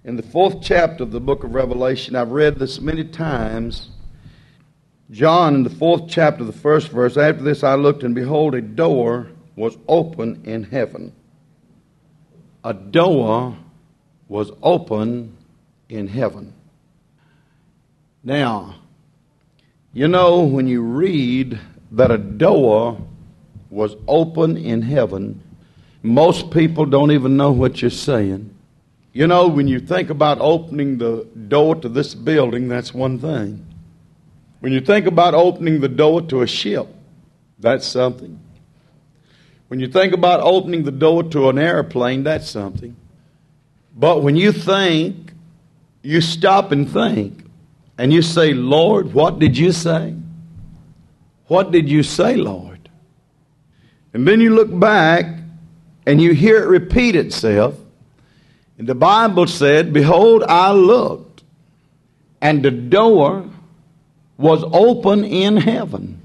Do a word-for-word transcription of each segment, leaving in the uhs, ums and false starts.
In the fourth chapter of the book of Revelation, I've read this many times. John, in the fourth chapter, the first verse, after this I looked, and behold, a door was open in heaven. A door was open in heaven. Now, you know, when you read that a door was open in heaven, most people don't even know what you're saying. You know, when you think about opening the door to this building, that's one thing. When you think about opening the door to a ship, that's something. When you think about opening the door to an airplane, that's something. But when you think, you stop and think, and you say, Lord, what did you say? What did you say, Lord? And then you look back, and you hear it repeat itself. And the Bible said, behold, I looked, and the door was open in heaven.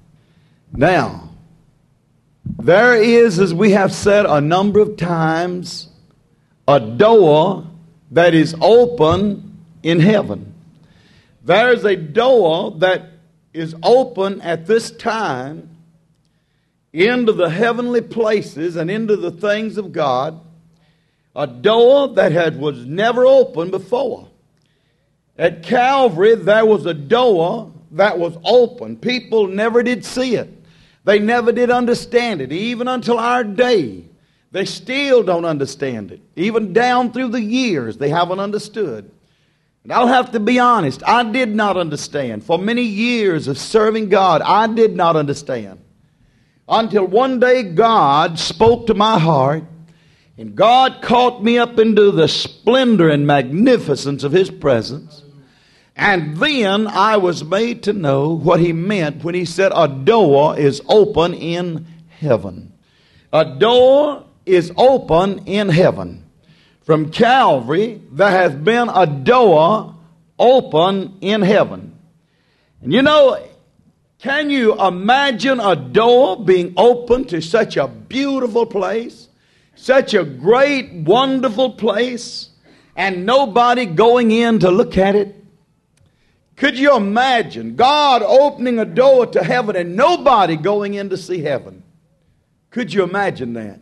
Now, there is, as we have said a number of times, a door that is open in heaven. There is a door that is open at this time into the heavenly places and into the things of God. A door that had was never opened before. At Calvary, there was a door that was open. People never did see it. They never did understand it. Even until our day, they still don't understand it. Even down through the years, they haven't understood. And I'll have to be honest, I did not understand. For many years of serving God, I did not understand. Until one day God spoke to my heart, and God caught me up into the splendor and magnificence of His presence. And then I was made to know what He meant when He said a door is open in heaven. A door is open in heaven. From Calvary, there has been a door open in heaven. And you know, can you imagine a door being open to such a beautiful place? Such a great, wonderful place, and nobody going in to look at it? Could you imagine God opening a door to heaven and nobody going in to see heaven? Could you imagine that?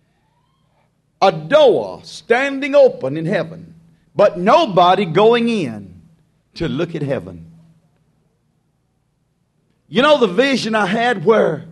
A door standing open in heaven, but nobody going in to look at heaven. You know the vision I had where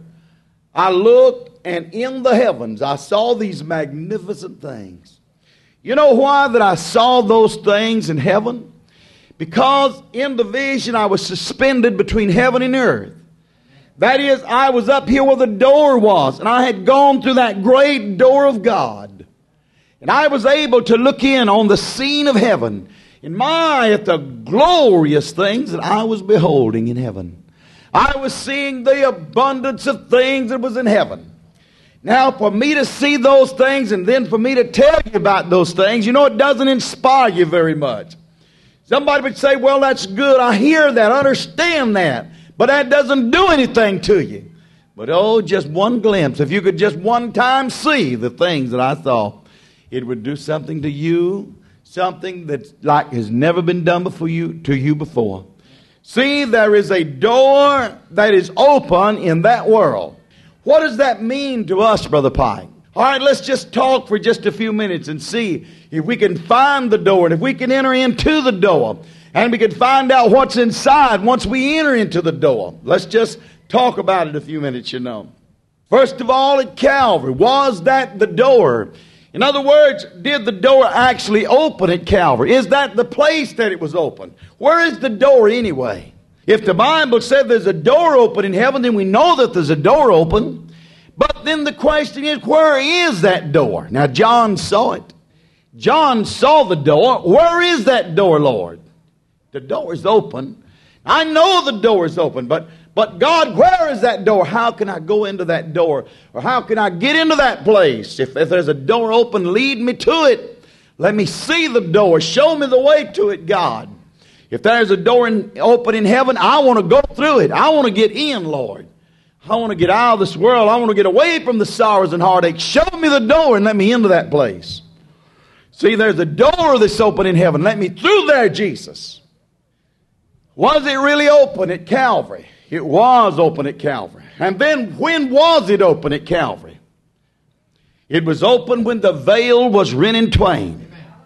I looked, and in the heavens I saw these magnificent things. You know why that I saw those things in heaven? Because in the vision I was suspended between heaven and earth. That is, I was up here where the door was, and I had gone through that great door of God. And I was able to look in on the scene of heaven. And my, at the glorious things that I was beholding in heaven. I was seeing the abundance of things that was in heaven. Now, for me to see those things and then for me to tell you about those things, you know, it doesn't inspire you very much. Somebody would say, well, that's good. I hear that, I understand that. But that doesn't do anything to you. But oh, just one glimpse. If you could just one time see the things that I saw, it would do something to you, something that like has never been done before you to you before. See, there is a door that is open in that world. What does that mean to us, Brother Pike? All right, let's just talk for just a few minutes and see if we can find the door and if we can enter into the door and we can find out what's inside once we enter into the door. Let's just talk about it a few minutes, you know. First of all, at Calvary, was that the door? In other words, did the door actually open at Calvary? Is that the place that it was open? Where is the door anyway? If the Bible said there's a door open in heaven, then we know that there's a door open. But then the question is, where is that door? Now, John saw it. John saw the door. Where is that door, Lord? The door is open. I know the door is open, but, but God, where is that door? How can I go into that door? Or how can I get into that place? If, if there's a door open, lead me to it. Let me see the door. Show me the way to it, God. If there's a door in, open in heaven, I want to go through it. I want to get in, Lord. I want to get out of this world. I want to get away from the sorrows and heartaches. Show me the door and let me into that place. See, there's a door that's open in heaven. Let me through there, Jesus. Was it really open at Calvary? It was open at Calvary. And then when was it open at Calvary? It was open when the veil was rent in twain.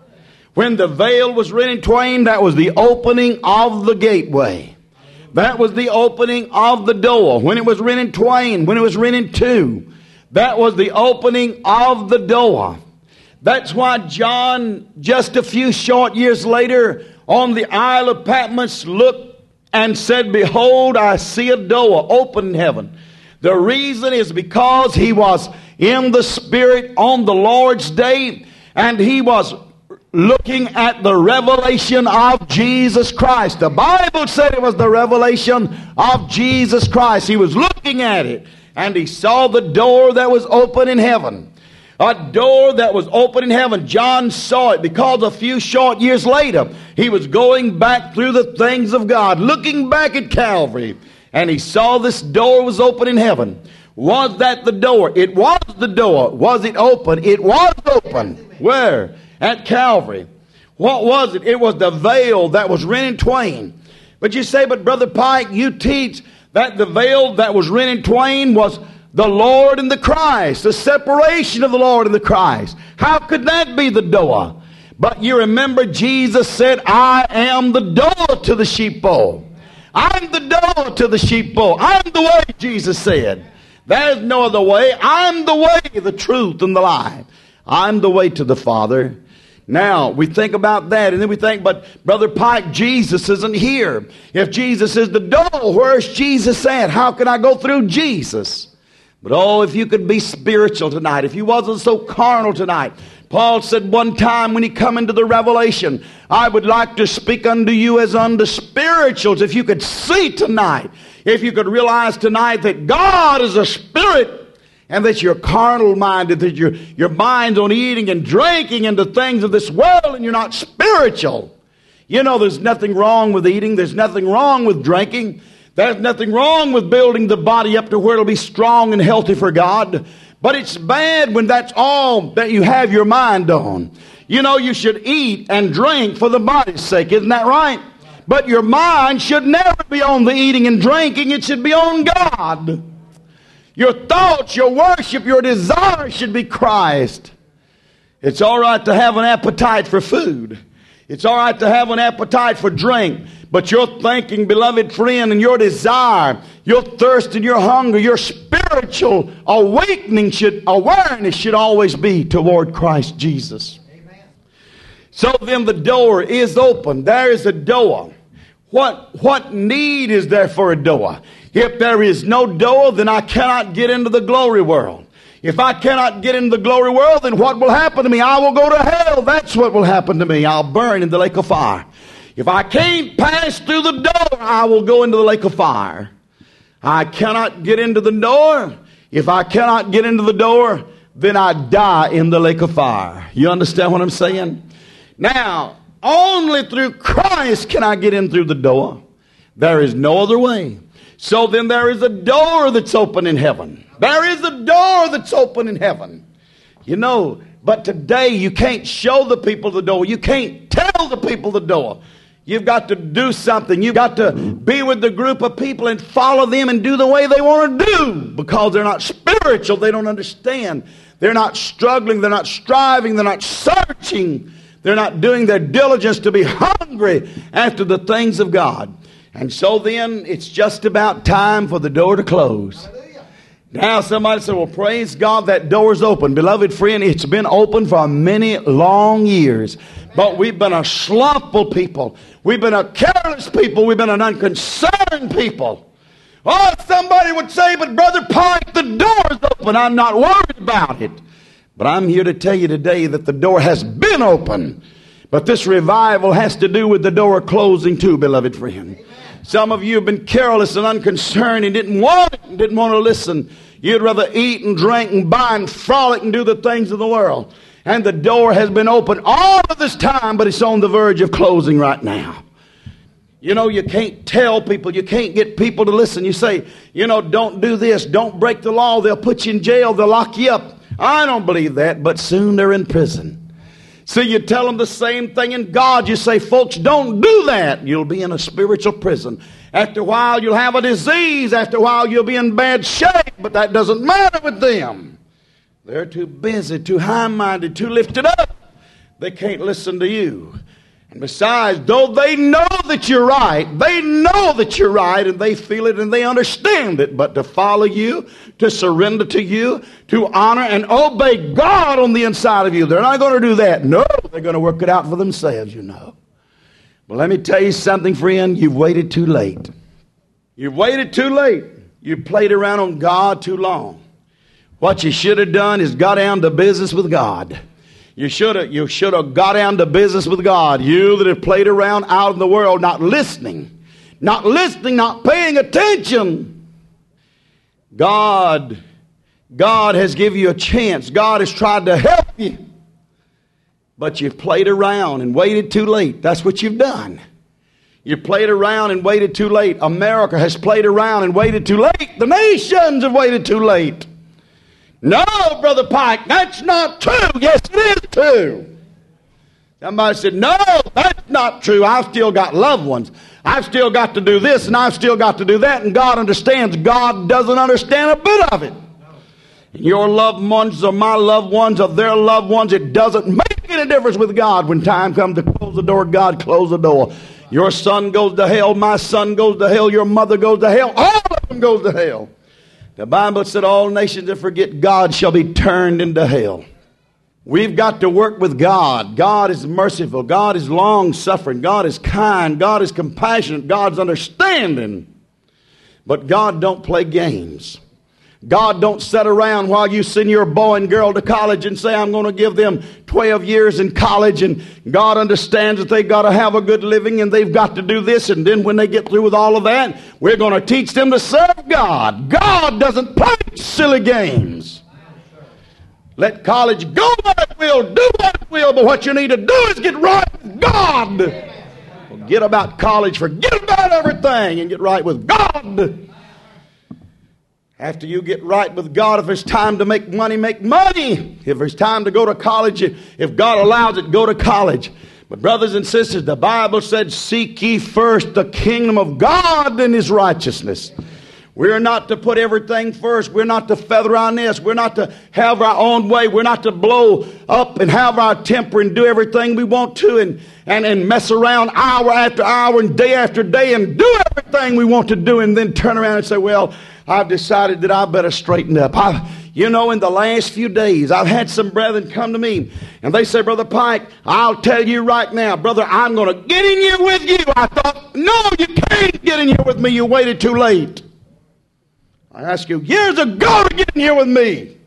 When the veil was rent in twain, that was the opening of the gateway. That was the opening of the door. When it was rent in twain, when it was rent in two, that was the opening of the door. That's why John, just a few short years later, on the Isle of Patmos, looked and said, "Behold, I see a door open in heaven." The reason is because he was in the Spirit on the Lord's day, and he was looking at the revelation of Jesus Christ. The Bible said it was the revelation of Jesus Christ. He was looking at it, and he saw the door that was open in heaven. A door that was open in heaven. John saw it because a few short years later, he was going back through the things of God, looking back at Calvary, and he saw this door was open in heaven. Was that the door? It was the door. Was it open? It was open. Where? At Calvary. What was it? It was the veil that was rent in twain. But you say, "But Brother Pike, you teach that the veil that was rent in twain was the Lord and the Christ, the separation of the Lord and the Christ." How could that be the door? But you remember Jesus said, "I am the door to the sheepfold." I'm the door to the sheepfold. I'm the way, Jesus said. There's no other way. I'm the way, the truth, and the life. I'm the way to the Father. Now, we think about that, and then we think, "But Brother Pike, Jesus isn't here. If Jesus is the door, where's Jesus at? How can I go through Jesus?" But oh, if you could be spiritual tonight, if you wasn't so carnal tonight. Paul said one time when he come into the revelation, "I would like to speak unto you as unto spirituals." If you could see tonight, if you could realize tonight that God is a spirit, and that you're carnal-minded, that your, your mind's on eating and drinking and the things of this world, and you're not spiritual. You know, there's nothing wrong with eating. There's nothing wrong with drinking. There's nothing wrong with building the body up to where it'll be strong and healthy for God. But it's bad when that's all that you have your mind on. You know, you should eat and drink for the body's sake. Isn't that right? But your mind should never be on the eating and drinking. It should be on God. Your thoughts, your worship, your desire should be Christ. It's all right to have an appetite for food. It's all right to have an appetite for drink. But your thinking, beloved friend, and your desire, your thirst and your hunger, your spiritual awakening should, awareness should always be toward Christ Jesus. Amen. So then the door is open. There is a door. What, what need is there for a door? If there is no door, then I cannot get into the glory world. If I cannot get into the glory world, then what will happen to me? I will go to hell. That's what will happen to me. I'll burn in the lake of fire. If I can't pass through the door, I will go into the lake of fire. I cannot get into the door. If I cannot get into the door, then I die in the lake of fire. You understand what I'm saying? Now, only through Christ can I get in through the door. There is no other way. So then there is a door that's open in heaven. There is a door that's open in heaven. You know, but today you can't show the people the door. You can't tell the people the door. You've got to do something. You've got to be with the group of people and follow them and do the way they want to do, because they're not spiritual. They don't understand. They're not struggling. They're not striving. They're not searching. They're not doing their diligence to be hungry after the things of God. And so then it's just about time for the door to close. Now somebody said, "Well, praise God, that door's open." Beloved friend, it's been open for many long years. But we've been a slothful people. We've been a careless people. We've been an unconcerned people. Oh, somebody would say, "But Brother Pike, the door's open." I'm not worried about it. But I'm here to tell you today that the door has been open. But this revival has to do with the door closing too, beloved friend. Some of you have been careless and unconcerned and didn't want it and didn't want to listen. You'd rather eat and drink and buy and frolic and do the things of the world. And the door has been open all of this time, but it's on the verge of closing right now. You know, you can't tell people, you can't get people to listen. You say, you know, don't do this, don't break the law, they'll put you in jail, they'll lock you up. I don't believe that, but soon they're in prison. See, you tell them the same thing in God. You say, folks, don't do that. You'll be in a spiritual prison. After a while, you'll have a disease. After a while, you'll be in bad shape. But that doesn't matter with them. They're too busy, too high-minded, too lifted up. They can't listen to you. And besides, though they know that you're right, they know that you're right, and they feel it and they understand it. But to follow you, to surrender to you, to honor and obey God on the inside of you, they're not going to do that. No, they're going to work it out for themselves, you know. But let me tell you something, friend. You've waited too late. You've waited too late. You played around on God too long. What you should have done is got down to business with God. You should have you should have got down to business with God. You that have played around out in the world, not listening, not listening, not paying attention. God, God has given you a chance. God has tried to help you. But you've played around and waited too late. That's what you've done. You played around and waited too late. America has played around and waited too late. The nations have waited too late. No, Brother Pike, that's not true. Yes, it is true. Somebody said, no, that's not true. I've still got loved ones. I've still got to do this and I've still got to do that. And God understands. God doesn't understand a bit of it. And your loved ones or my loved ones or their loved ones, it doesn't make any difference with God. When time comes to close the door, God close the door. Your son goes to hell. My son goes to hell. Your mother goes to hell. All of them goes to hell. The Bible said all nations that forget God shall be turned into hell. We've got to work with God. God is merciful. God is long-suffering. God is kind. God is compassionate. God's understanding. But God don't play games. God don't sit around while you send your boy and girl to college and say, I'm going to give them twelve years in college, and God understands that they've got to have a good living and they've got to do this, and then when they get through with all of that, we're going to teach them to serve God. God doesn't play silly games. Let college go what it will, do what it will, but what you need to do is get right with God. Forget about college, forget about everything, and get right with God. After you get right with God, if it's time to make money, make money. If it's time to go to college, if God allows it, go to college. But brothers and sisters, the Bible said, seek ye first the kingdom of God and His righteousness. We're not to put everything first. We're not to feather our nest. We're not to have our own way. We're not to blow up and have our temper and do everything we want to and, and, and mess around hour after hour and day after day and do everything we want to do and then turn around and say, well, I've decided that I better straighten up. I, you know, in the last few days, I've had some brethren come to me, and they say, Brother Pike, I'll tell you right now, brother, I'm going to get in here with you. I thought, no, you can't get in here with me. You waited too late. I asked you years ago to get in here with me.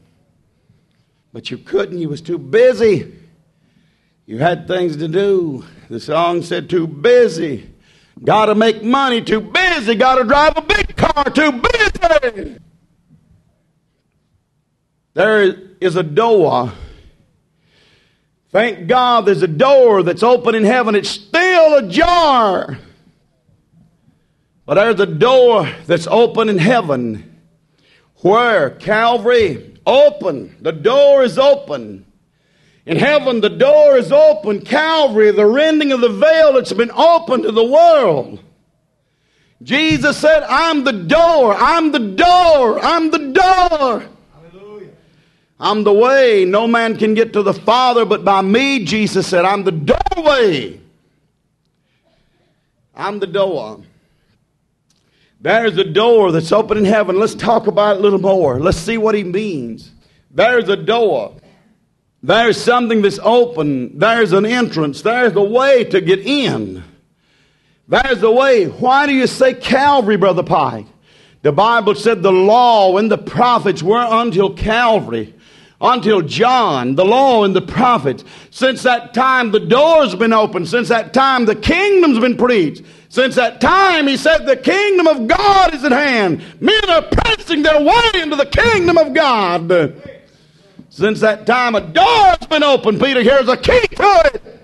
But you couldn't. You was too busy. You had things to do. The song said, too busy. Got to make money, too busy. Got to drive a big car, too busy. There is a door. Thank God there's a door that's open in heaven. It's still ajar. But there's a door that's open in heaven. Where? Calvary. Open. The door is open. In heaven, the door is open. Calvary, the rending of the veil, it's been opened to the world. Jesus said, I'm the door. I'm the door. I'm the door. Hallelujah. I'm the way. No man can get to the Father but by me, Jesus said. I'm the doorway. I'm the door. There's a door that's open in heaven. Let's talk about it a little more. Let's see what he means. There's a door. There's something that's open. There's an entrance. There's a way to get in. There's a way. Why do you say Calvary, Brother Pike? The Bible said the law and the prophets were until Calvary, until John, the law and the prophets. Since that time, the door's been opened. Since that time, the kingdom's been preached. Since that time, he said, the kingdom of God is at hand. Men are pressing their way into the kingdom of God. Since that time, a door's been opened. Peter, here's a key to it.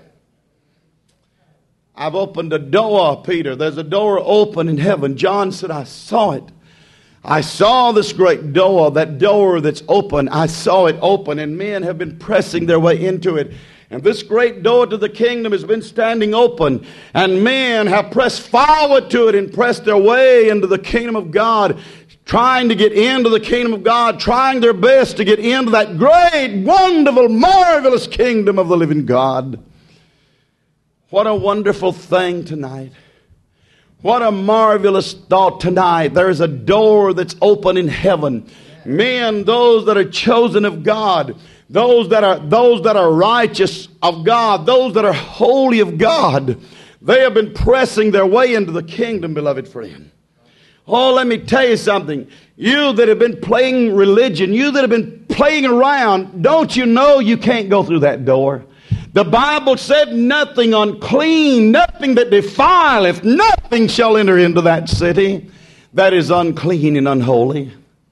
I've opened a door, Peter. There's a door open in heaven. John said, I saw it. I saw this great door, that door that's open. I saw it open, and men have been pressing their way into it. And this great door to the kingdom has been standing open, and men have pressed forward to it and pressed their way into the kingdom of God, trying to get into the kingdom of God, trying their best to get into that great, wonderful, marvelous kingdom of the living God. What a wonderful thing tonight. What a marvelous thought tonight. There's a door that's open in heaven. Men, those that are chosen of God, those that are those that are righteous of God, those that are holy of God, they have been pressing their way into the kingdom, beloved friend. Oh, let me tell you something. You that have been playing religion, you that have been playing around, don't you know you can't go through that door? The Bible said nothing unclean, nothing that defileth, nothing shall enter into that city that is unclean and unholy.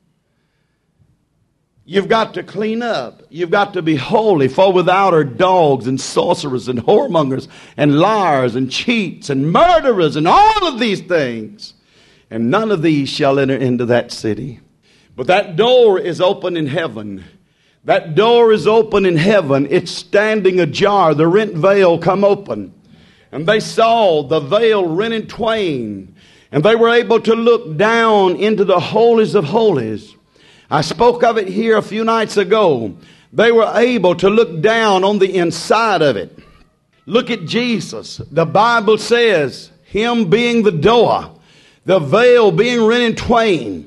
You've got to clean up. You've got to be holy. For without are dogs and sorcerers and whoremongers and liars and cheats and murderers and all of these things. And none of these shall enter into that city. But that door is open in heaven. That door is open in heaven. It's standing ajar. The rent veil come open. And they saw the veil rent in twain. And they were able to look down into the holies of holies. I spoke of it here a few nights ago. They were able to look down on the inside of it. Look at Jesus. The Bible says, Him being the door, the veil being rent in twain,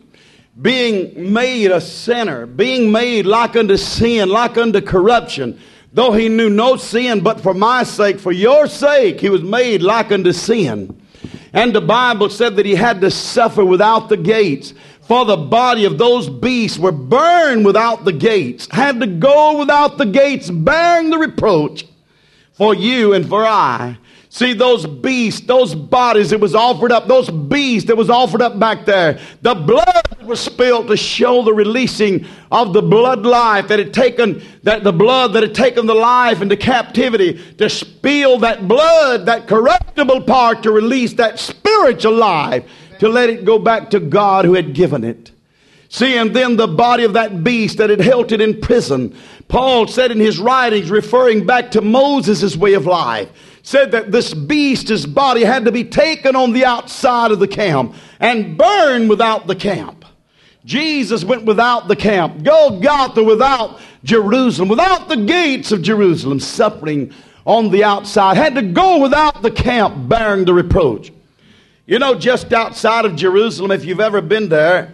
being made a sinner, being made like unto sin, like unto corruption. Though He knew no sin, but for my sake, for your sake, He was made like unto sin. And the Bible said that He had to suffer without the gates. For the body of those beasts were burned without the gates, had to go without the gates, bearing the reproach for you and for I. See, those beasts, those bodies that was offered up, those beasts that was offered up back there, the blood that was spilled to show the releasing of the blood life that had taken, that the blood that had taken the life into captivity, to spill that blood, that corruptible part, to release that spiritual life, to let it go back to God who had given it. See, and then the body of that beast that had held it in prison. Paul said in his writings, referring back to Moses' way of life, said that this beast, his body, had to be taken on the outside of the camp and burned without the camp. Jesus went without the camp. Golgotha without Jerusalem, without the gates of Jerusalem, suffering on the outside. Had to go without the camp, bearing the reproach. You know, just outside of Jerusalem, if you've ever been there,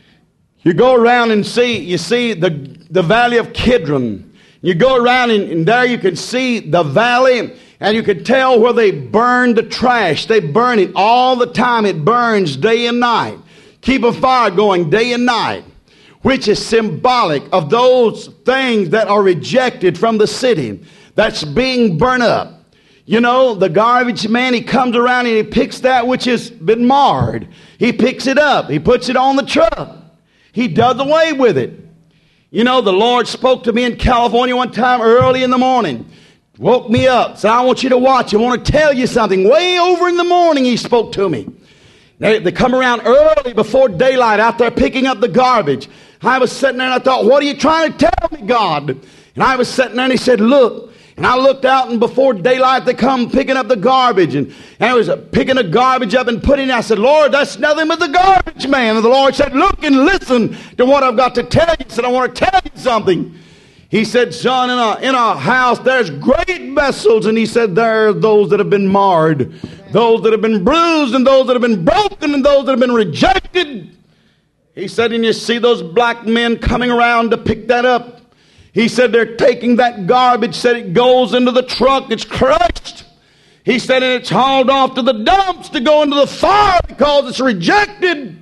you go around and see, you see the, the valley of Kidron. You go around and, and there you can see the valley, and you can tell where they burn the trash. They burn it all the time. It burns day and night. Keep a fire going day and night, which is symbolic of those things that are rejected from the city that's being burned up. You know, the garbage man, he comes around and he picks that which has been marred. He picks it up. He puts it on the truck. He does away with it. You know, the Lord spoke to me in California one time early in the morning. Woke me up. Said, I want you to watch. I want to tell you something. Way over in the morning, He spoke to me. They, they come around early before daylight out there picking up the garbage. I was sitting there and I thought, what are you trying to tell me, God? And I was sitting there and He said, look. And I looked out, and before daylight they come picking up the garbage. And, and I was picking the garbage up and putting it. I said, Lord, that's nothing but the garbage man. And the Lord said, look and listen to what I've got to tell you. He said, I want to tell you something. He said, son, in a, in a house there's great vessels. And He said, there are those that have been marred, those that have been bruised, and those that have been broken, and those that have been rejected. He said, and you see those black men coming around to pick that up. He said they're taking that garbage, said it goes into the truck, it's crushed. He said and it's hauled off to the dumps to go into the fire because it's rejected.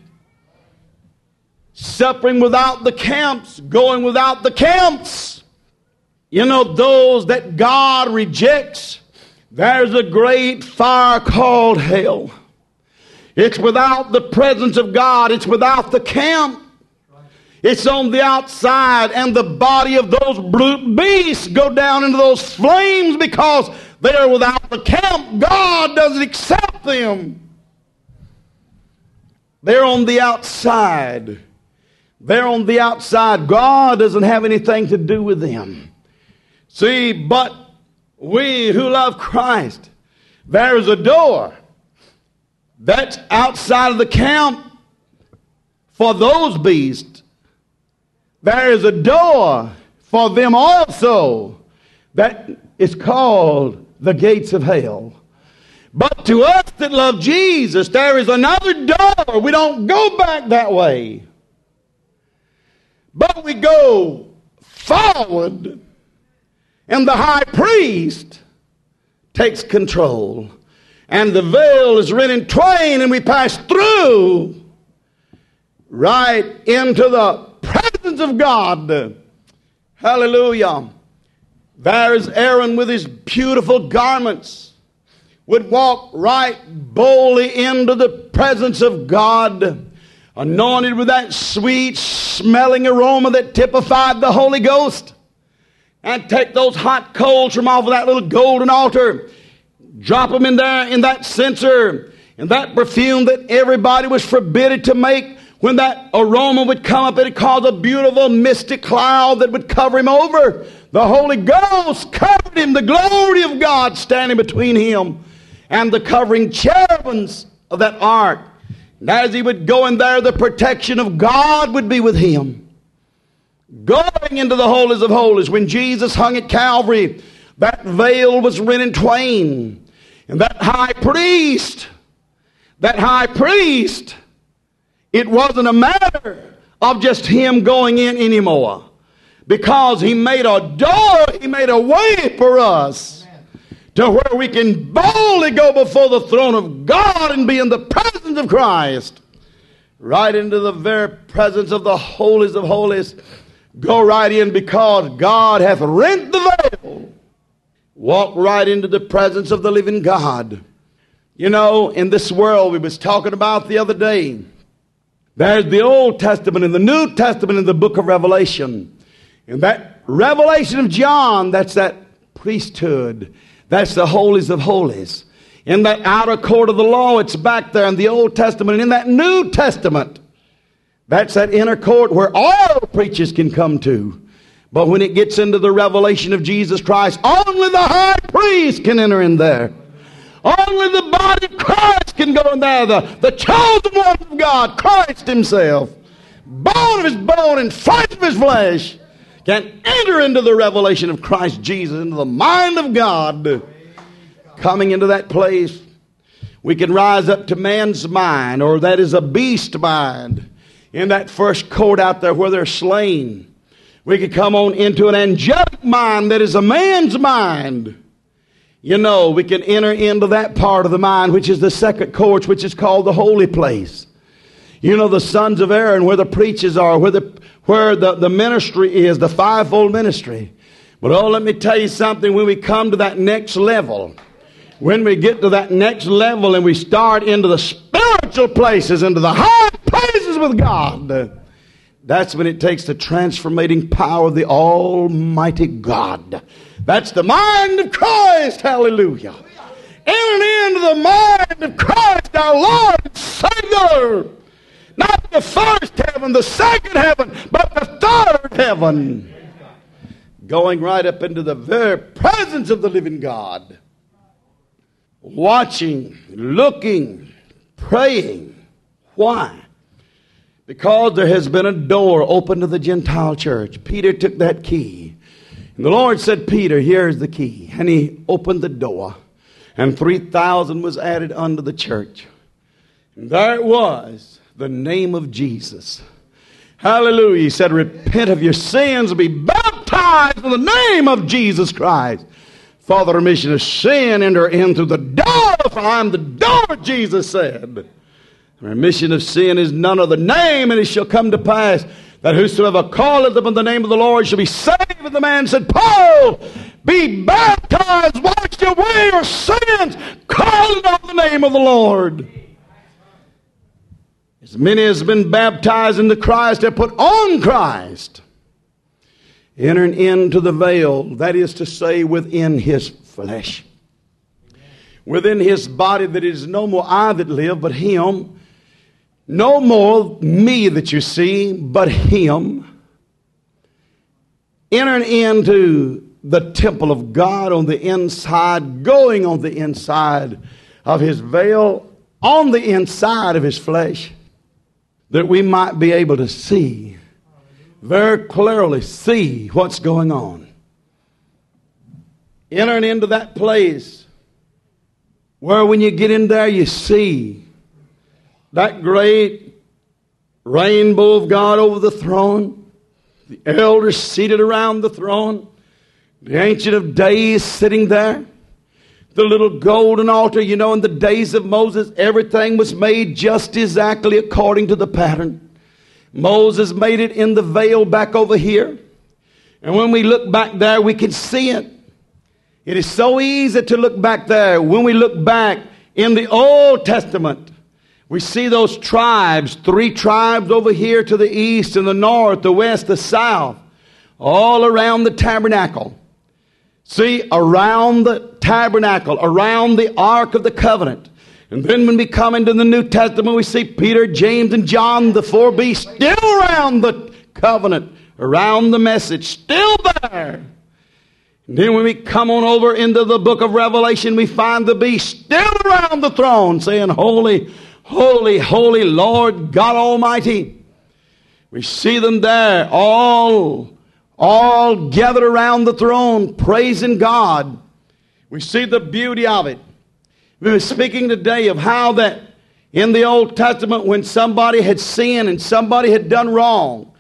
Suffering without the camps, going without the camps. You know, those that God rejects, there's a great fire called hell. It's without the presence of God. It's without the camp. It's on the outside, and the body of those brute beasts go down into those flames because they are without the camp. God doesn't accept them. They're on the outside. They're on the outside. God doesn't have anything to do with them. See, but we who love Christ, there is a door that's outside of the camp for those beasts. There is a door for them also that is called the gates of hell. But to us that love Jesus, there is another door. We don't go back that way, but we go forward, and the high priest takes control, and the veil is rent in twain, and we pass through right into the presence of God. Hallelujah. There's Aaron with his beautiful garments, would walk right boldly into the presence of God, anointed with that sweet smelling aroma that typified the Holy Ghost, and take those hot coals from off of that little golden altar, drop them in there in that censer, and that perfume that everybody was forbidden to make. When that aroma would come up, it caused a beautiful mystic cloud that would cover him over. The Holy Ghost covered him, the glory of God standing between him and the covering cherubims of that ark. And as he would go in there, the protection of God would be with him. Going into the holies of holies, when Jesus hung at Calvary, that veil was rent in twain. And that high priest, that high priest, it wasn't a matter of just him going in anymore, because he made a door, he made a way for us to where we can boldly go before the throne of God and be in the presence of Christ, right into the very presence of the holies of holies. Go right in, because God hath rent the veil. Walk right into the presence of the living God. You know, in this world we was talking about the other day, there's the Old Testament and the New Testament in the book of Revelation. And that revelation of John, that's that priesthood. That's the holies of holies. In that outer court of the law, it's back there in the Old Testament. And in that New Testament, that's that inner court where all preachers can come to. But when it gets into the revelation of Jesus Christ, only the high priest can enter in there. Only the body of Christ can go in there. The, the chosen one of God, Christ himself, bone of his bone and flesh of his flesh, can enter into the revelation of Christ Jesus, into the mind of God. Coming into that place, we can rise up to man's mind, or that is a beast mind. In that first court out there where they're slain, we can come on into an angelic mind that is a man's mind. You know, we can enter into that part of the mind, which is the second court, which is called the holy place. You know, the sons of Aaron, where the preachers are, where the where the, the ministry is, the fivefold ministry. But oh, let me tell you something, when we come to that next level, when we get to that next level and we start into the spiritual places, into the high places with God, that's when it takes the transformating power of the Almighty God. That's the mind of Christ, hallelujah. Entering into the mind of Christ, our Lord and Savior. Not the first heaven, the second heaven, but the third heaven. Going right up into the very presence of the living God. Watching, looking, praying. Why? Because there has been a door open to the Gentile church. Peter took that key. And the Lord said, Peter, here's the key. And he opened the door. And three thousand was added unto the church. And there it was, the name of Jesus. Hallelujah. He said, repent of your sins and be baptized in the name of Jesus Christ. For the remission of sin, enter in through the door, for I am the door, Jesus said. The remission of sin is none other name, and it shall come to pass that whosoever calleth upon the name of the Lord shall be saved. And the man said, Paul, be baptized, wash away your sins, calling on the name of the Lord. As many as have been baptized into Christ have put on Christ, entering into the veil, that is to say, within his flesh. Within his body, that it is no more I that live, but him. No more me that you see, but him entering into the temple of God on the inside, going on the inside of his veil, on the inside of his flesh, that we might be able to see, very clearly see what's going on. Entering into that place where when you get in there you see that great rainbow of God over the throne, the elders seated around the throne, the Ancient of Days sitting there, the little golden altar. You know, in the days of Moses, everything was made just exactly according to the pattern. Moses made it in the veil back over here. And when we look back there, we can see it. It is so easy to look back there. When we look back in the Old Testament, we see those tribes, three tribes over here to the east and the north, the west, the south, all around the tabernacle. See, around the tabernacle, around the Ark of the Covenant. And then when we come into the New Testament, we see Peter, James, and John, the four beasts, still around the covenant, around the message, still there. And then when we come on over into the book of Revelation, we find the beast still around the throne, saying, Holy, holy, holy Lord God Almighty. We see them there, all all gathered around the throne, praising God. We see the beauty of it. We were speaking today of how that in the Old Testament, when somebody had sinned and somebody had done wrong,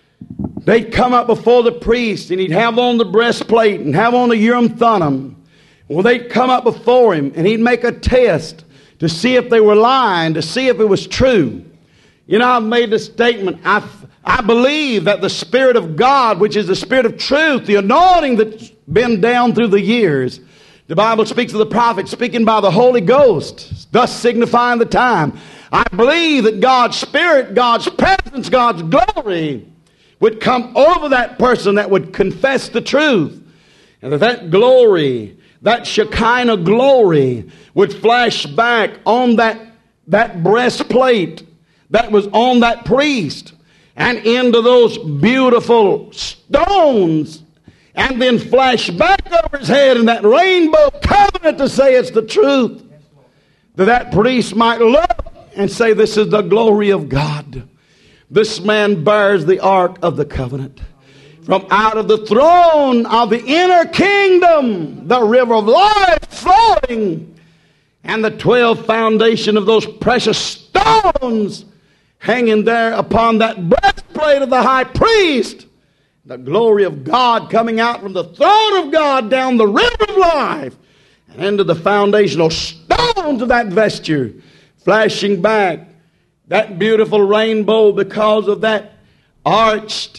they'd come up before the priest and he'd have on the breastplate and have on the Urim Thummim. Well, they'd come up before him and he'd make a test to see if they were lying, to see if it was true. You know, I've made the statement, I, I believe that the Spirit of God, which is the Spirit of truth, the anointing that's been down through the years, the Bible speaks of the prophet speaking by the Holy Ghost, thus signifying the time. I believe that God's Spirit, God's presence, God's glory would come over that person that would confess the truth. And that that glory, that Shekinah glory would flash back on that, that breastplate that was on that priest and into those beautiful stones, and then flash back over his head in that rainbow covenant to say it's the truth. That that priest might look and say, this is the glory of God. This man bears the ark of the covenant. From out of the throne of the inner kingdom, the river of life flowing, and the twelve foundation of those precious stones hanging there upon that breastplate of the high priest. The glory of God coming out from the throne of God down the river of life and into the foundational stones of that vesture, flashing back that beautiful rainbow because of that arched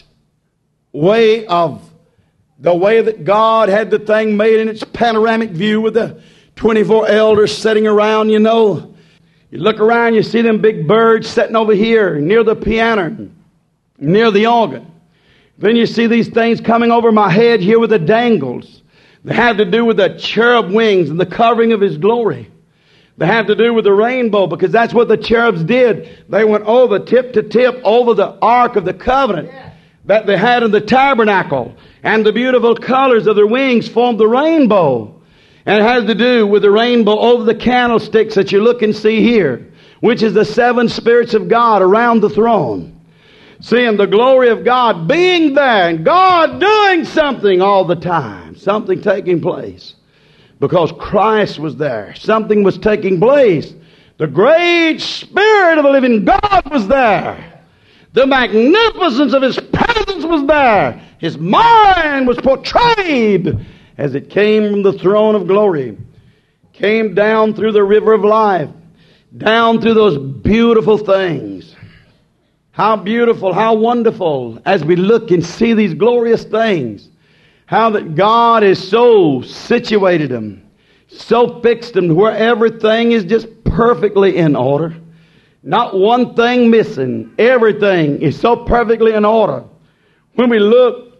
way of the way that God had the thing made in its panoramic view with the twenty-four elders sitting around. You know, you look around, you see them big birds sitting over here near the piano, near the organ. Then you see these things coming over my head here with the dangles. They have to do with the cherub wings and the covering of His glory. They have to do with the rainbow, because that's what the cherubs did. They went over tip to tip over the Ark of the Covenant that they had in the tabernacle. And the beautiful colors of their wings formed the rainbow. And it has to do with the rainbow over the candlesticks that you look and see here, which is the seven spirits of God around the throne. Seeing the glory of God being there and God doing something all the time. Something taking place. Because Christ was there. Something was taking place. The great Spirit of the living God was there. The magnificence of His presence was there. His mind was portrayed as it came from the throne of glory. Came down through the river of life. Down through those beautiful things. How beautiful, how wonderful, as we look and see these glorious things. How that God has so situated them, so fixed them, where everything is just perfectly in order. Not one thing missing. Everything is so perfectly in order. When we look,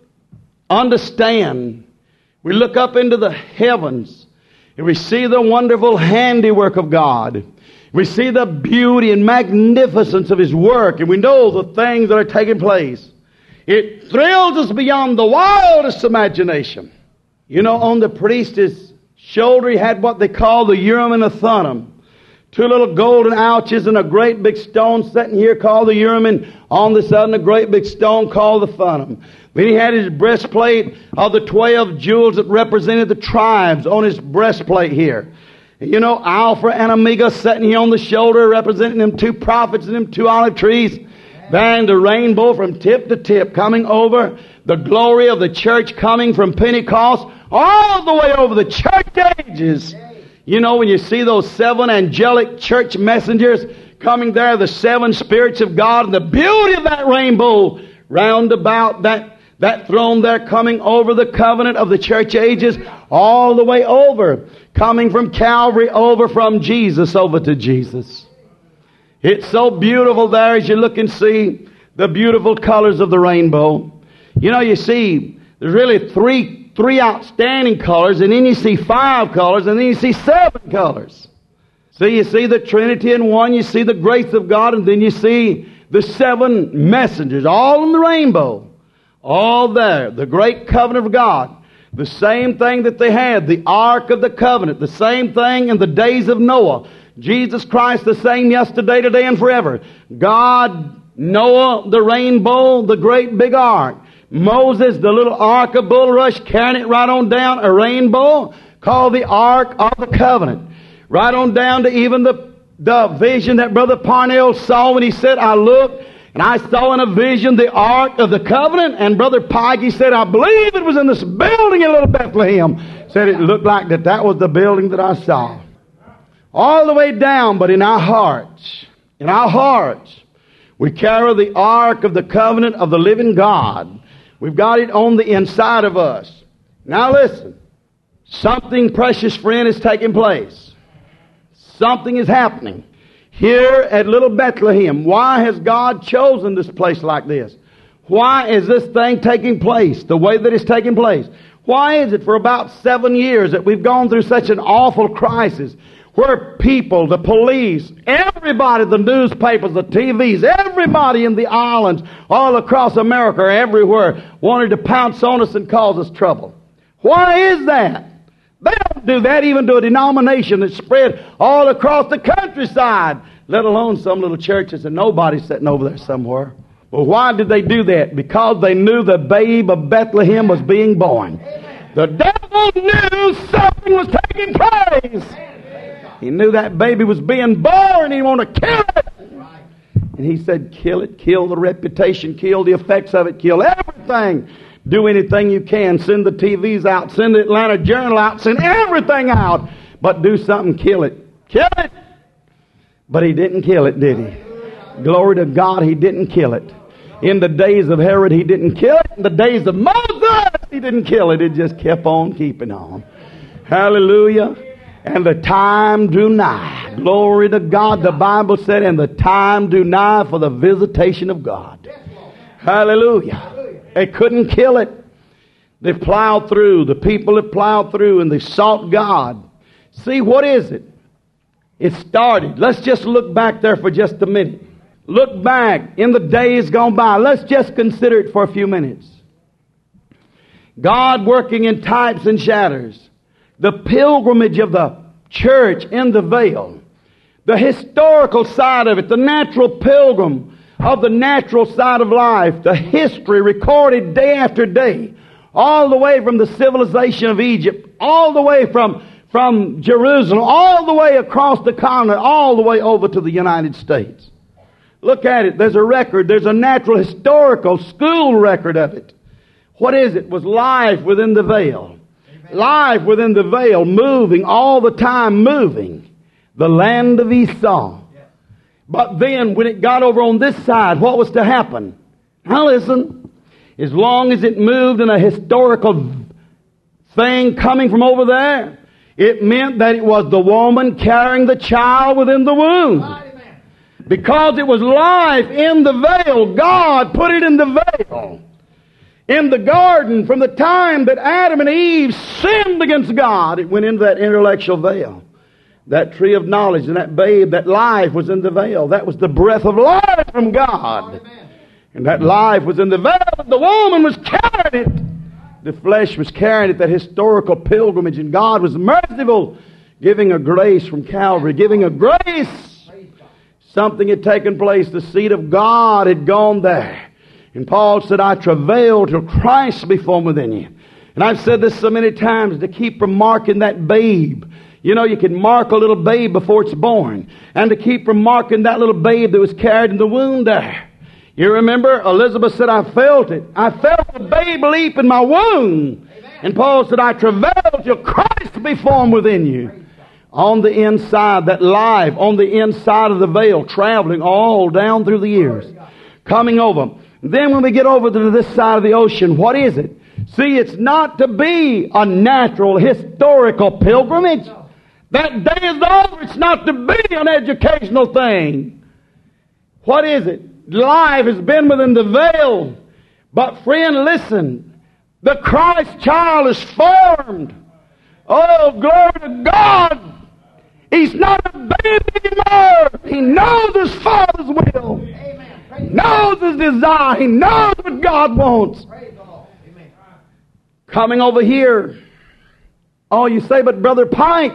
understand, we look up into the heavens, and we see the wonderful handiwork of God. We see the beauty and magnificence of His work, and we know the things that are taking place. It thrills us beyond the wildest imagination. You know, on the priest's shoulder, he had what they call the Urim and the Thummim. Two little golden ouches and a great big stone sitting here called the Urim, and on this other a great big stone called the Thummim. Then he had his breastplate of the twelve jewels that represented the tribes on his breastplate here. You know, Alpha and Omega sitting here on the shoulder representing them two prophets and them two olive trees. Then the rainbow from tip to tip coming over. The glory of the church coming from Pentecost all the way over the church ages. You know, when you see those seven angelic church messengers coming there, the seven spirits of God, and the beauty of that rainbow round about that, that throne there coming over the covenant of the church ages all the way over. Coming from Calvary over from Jesus over to Jesus. It's so beautiful there as you look and see the beautiful colors of the rainbow. You know, you see, there's really three Three outstanding colors, and then you see five colors, and then you see seven colors. So you see the Trinity in one, you see the grace of God, and then you see the seven messengers, all in the rainbow. All there. The great covenant of God. The same thing that they had, the Ark of the Covenant. The same thing in the days of Noah. Jesus Christ the same yesterday, today, and forever. God, Noah, the rainbow, the great big ark. Moses, the little ark of bulrush, carrying it right on down, a rainbow called the Ark of the Covenant. Right on down to even the, the vision that Brother Parnell saw when he said, I looked and I saw in a vision the Ark of the Covenant. And Brother Pike said, I believe it was in this building in Little Bethlehem. Said it looked like that that was the building that I saw. All the way down, but in our hearts, in our hearts, we carry the Ark of the Covenant of the living God. We've got it on the inside of us. Now listen. Something, precious friend, is taking place. Something is happening. Here at Little Bethlehem. Why has God chosen this place like this? Why is this thing taking place the way that it's taking place? Why is it for about seven years that we've gone through such an awful crisis? Where people, the police, everybody, the newspapers, the T Vs, everybody in the islands, all across America, everywhere, wanted to pounce on us and cause us trouble. Why is that? They don't do that even to a denomination that's spread all across the countryside, let alone some little churches and nobody's sitting over there somewhere. Well, why did they do that? Because they knew the babe of Bethlehem was being born. The devil knew something was taking place. He knew that baby was being born. He wanted to kill it. And he said, kill it, kill the reputation, kill the effects of it, kill everything. Do anything you can. Send the T Vs out. Send the Atlanta Journal out. Send everything out. But do something, kill it. Kill it. But he didn't kill it, did he? Glory to God, he didn't kill it. In the days of Herod, he didn't kill it. In the days of Moses, he didn't kill it. It just kept on keeping on. Hallelujah. And the time drew nigh. Glory to God. The Bible said, and the time drew nigh for the visitation of God. Hallelujah. They couldn't kill it. They plowed through. The people have plowed through and they sought God. See, what is it? It started. Let's just look back there for just a minute. Look back in the days gone by. Let's just consider it for a few minutes. God working in types and shadows. The pilgrimage of the church in the veil. The historical side of it. The natural pilgrim of the natural side of life. The history recorded day after day. All the way from the civilization of Egypt. All the way from, from Jerusalem. All the way across the continent. All the way over to the United States. Look at it. There's a record. There's a natural historical school record of it. What is it? It was life within the veil. Life within the veil, moving, all the time moving. The land of Esau. But then, when it got over on this side, what was to happen? Now listen, as long as it moved in a historical thing coming from over there, it meant that it was the woman carrying the child within the womb. Because it was life in the veil, God put it in the veil. In the garden, from the time that Adam and Eve sinned against God, it went into that intellectual veil. That tree of knowledge and that babe, that life was in the veil. That was the breath of life from God. And that life was in the veil. The woman was carrying it. The flesh was carrying it, that historical pilgrimage. And God was merciful, giving a grace from Calvary, giving a grace. Something had taken place. The seed of God had gone there. And Paul said, I travail till Christ be formed within you. And I've said this so many times, to keep from marking that babe. You know, you can mark a little babe before it's born. And to keep from marking that little babe that was carried in the womb there. You remember, Elizabeth said, I felt it. I felt the babe leap in my womb. Amen. And Paul said, I travail till Christ be formed within you. On the inside, that life, on the inside of the veil, traveling all down through the years. Coming over. Then when we get over to this side of the ocean, what is it? See, it's not to be a natural, historical pilgrimage. That day is over. It's not to be an educational thing. What is it? Life has been within the veil. But friend, listen. The Christ child is formed. Oh, glory to God. He's not a baby anymore. He knows his Father's will. He knows his desire. He knows what God wants. Coming over here. Oh, you say, but Brother Pike,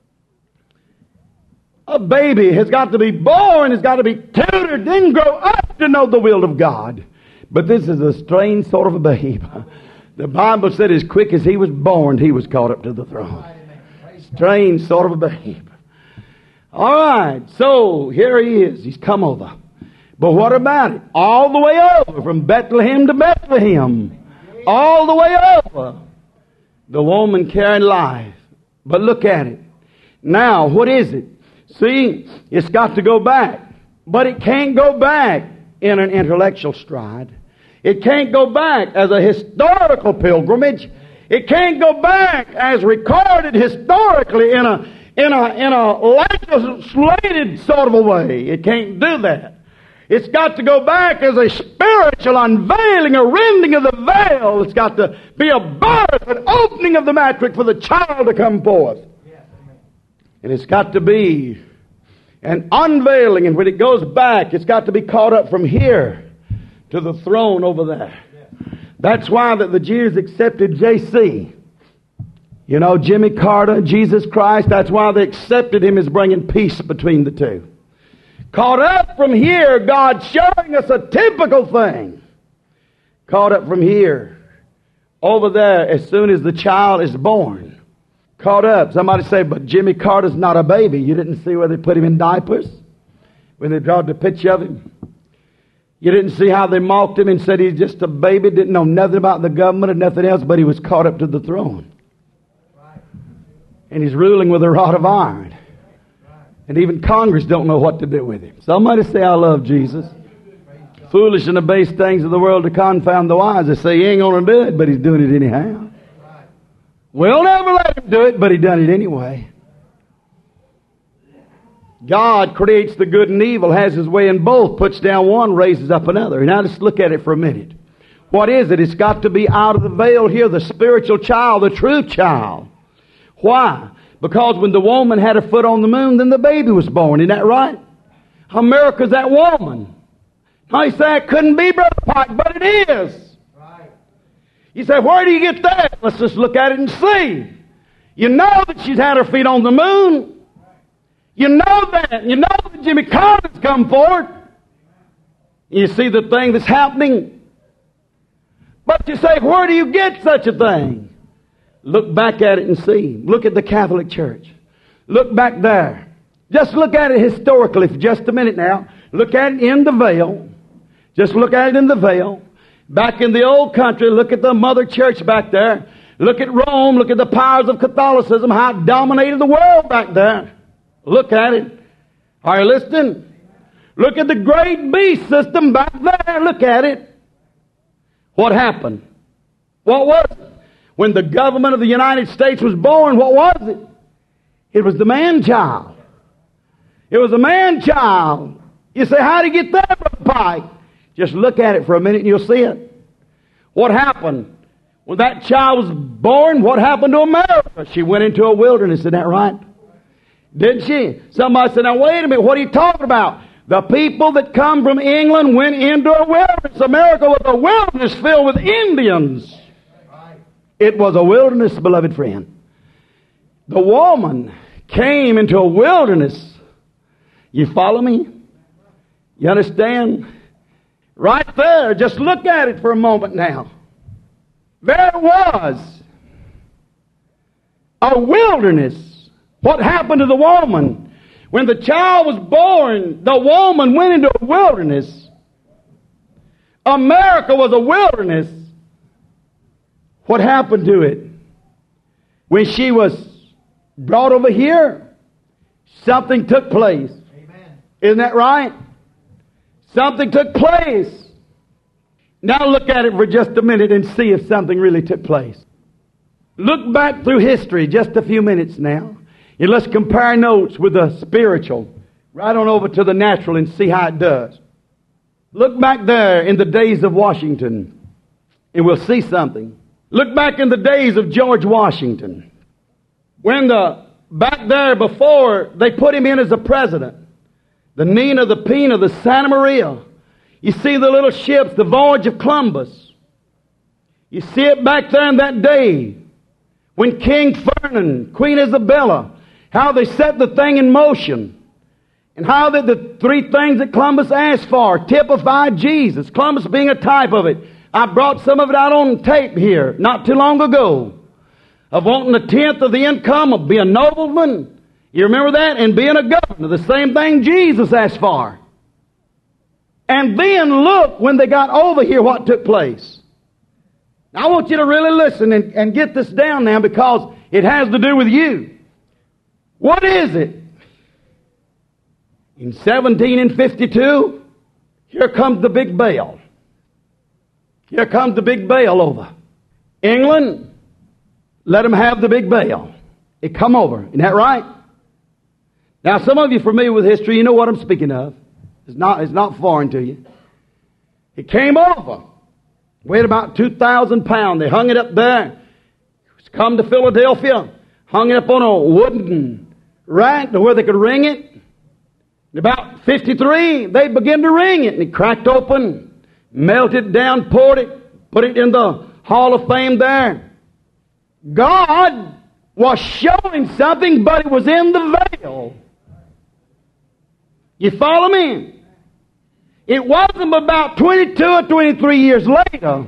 a baby has got to be born, has got to be tutored, then grow up to know the will of God. But this is a strange sort of a babe. The Bible said as quick as he was born, he was caught up to the throne. Strange sort of a babe. All right, so here he is. He's come over. But what about it? All the way over, from Bethlehem to Bethlehem. All the way over. The woman carrying life. But look at it. Now, what is it? See, it's got to go back. But it can't go back in an intellectual stride. It can't go back as a historical pilgrimage. It can't go back as recorded historically in a in a in a legislated sort of a way. It can't do that. It's got to go back as a spiritual unveiling, a rending of the veil. It's got to be a birth, an opening of the matrix for the child to come forth. And it's got to be an unveiling, and when it goes back, it's got to be caught up from here to the throne over there. That's why that the Jews accepted J C. You know, Jimmy Carter, Jesus Christ, that's why they accepted him as bringing peace between the two. Caught up from here, God showing us a typical thing. Caught up from here, over there, as soon as the child is born. Caught up. Somebody say, but Jimmy Carter's not a baby. You didn't see where they put him in diapers? When they drawed the picture of him? You didn't see how they mocked him and said he's just a baby, didn't know nothing about the government or nothing else, but he was caught up to the throne. And he's ruling with a rod of iron. And even Congress don't know what to do with him. Somebody say, I love Jesus. Foolish and the base things of the world to confound the wise. They say he ain't going to do it, but he's doing it anyhow. We'll never let him do it, but he done it anyway. God creates the good and evil, has his way in both, puts down one, raises up another. Now let's look at it for a minute. What is it? It's got to be out of the veil here, the spiritual child, the true child. Why? Because when the woman had her foot on the moon, then the baby was born. Isn't that right? How miracle is that woman? Now you say it couldn't be, Brother Pike, but it is. Right. You say, where do you get that? Let's just look at it and see. You know that she's had her feet on the moon. You know that. You know that Jimmy Carter's come forward. You see the thing that's happening. But you say, where do you get such a thing? Look back at it and see. Look at the Catholic Church. Look back there. Just look at it historically for just a minute now. Look at it in the veil. Just look at it in the veil. Back in the old country, look at the mother church back there. Look at Rome. Look at the powers of Catholicism, how it dominated the world back there. Look at it. Are you listening? Look at the great beast system back there. Look at it. What happened? What was it? When the government of the United States was born, what was it? It was the man-child. It was a man-child. You say, how did he get there, Brother Pike? Just look at it for a minute and you'll see it. What happened? When that child was born, what happened to America? She went into a wilderness, isn't that right? Didn't she? Somebody said, now wait a minute, what are you talking about? The people that come from England went into a wilderness. America was a wilderness filled with Indians. It was a wilderness, beloved friend. The woman came into a wilderness. You follow me? You understand? Right there, just look at it for a moment now. There was a wilderness. What happened to the woman? When the child was born, the woman went into a wilderness. America was a wilderness. What happened to it? When she was brought over here, something took place. Amen. Isn't that right? Something took place. Now look at it for just a minute and see if something really took place. Look back through history just a few minutes now. And let's compare notes with the spiritual. Right on over to the natural and see how it does. Look back there in the days of Washington and we'll see something. Look back in the days of George Washington. When the, back there before they put him in as a president. The Nina, the Pina, the Santa Maria. You see the little ships, the voyage of Columbus. You see it back there in that day. When King Ferdinand, Queen Isabella, how they set the thing in motion. And how that the three things that Columbus asked for typified Jesus. Columbus being a type of it. I brought some of it out on tape here not too long ago. Of wanting a tenth of the income of being a nobleman. You remember that? And being a governor. The same thing Jesus asked for. And then look when they got over here what took place. Now I want you to really listen and, and get this down now because it has to do with you. What is it? In seventeen fifty-two, here comes the big bell. Here comes the big bell over. England, let them have the big bell. It come over. Isn't that right? Now some of you familiar with history, you know what I'm speaking of. It's not, it's not foreign to you. It came over. Weighed about two thousand pounds. They hung it up there. It's come to Philadelphia. Hung it up on a wooden rack to where they could ring it. In about fifty-three, they began to ring it. And it cracked open, melted down, poured it, put it in the Hall of Fame there. God was showing something, but it was in the veil. You follow me? It wasn't about twenty-two or twenty-three years later,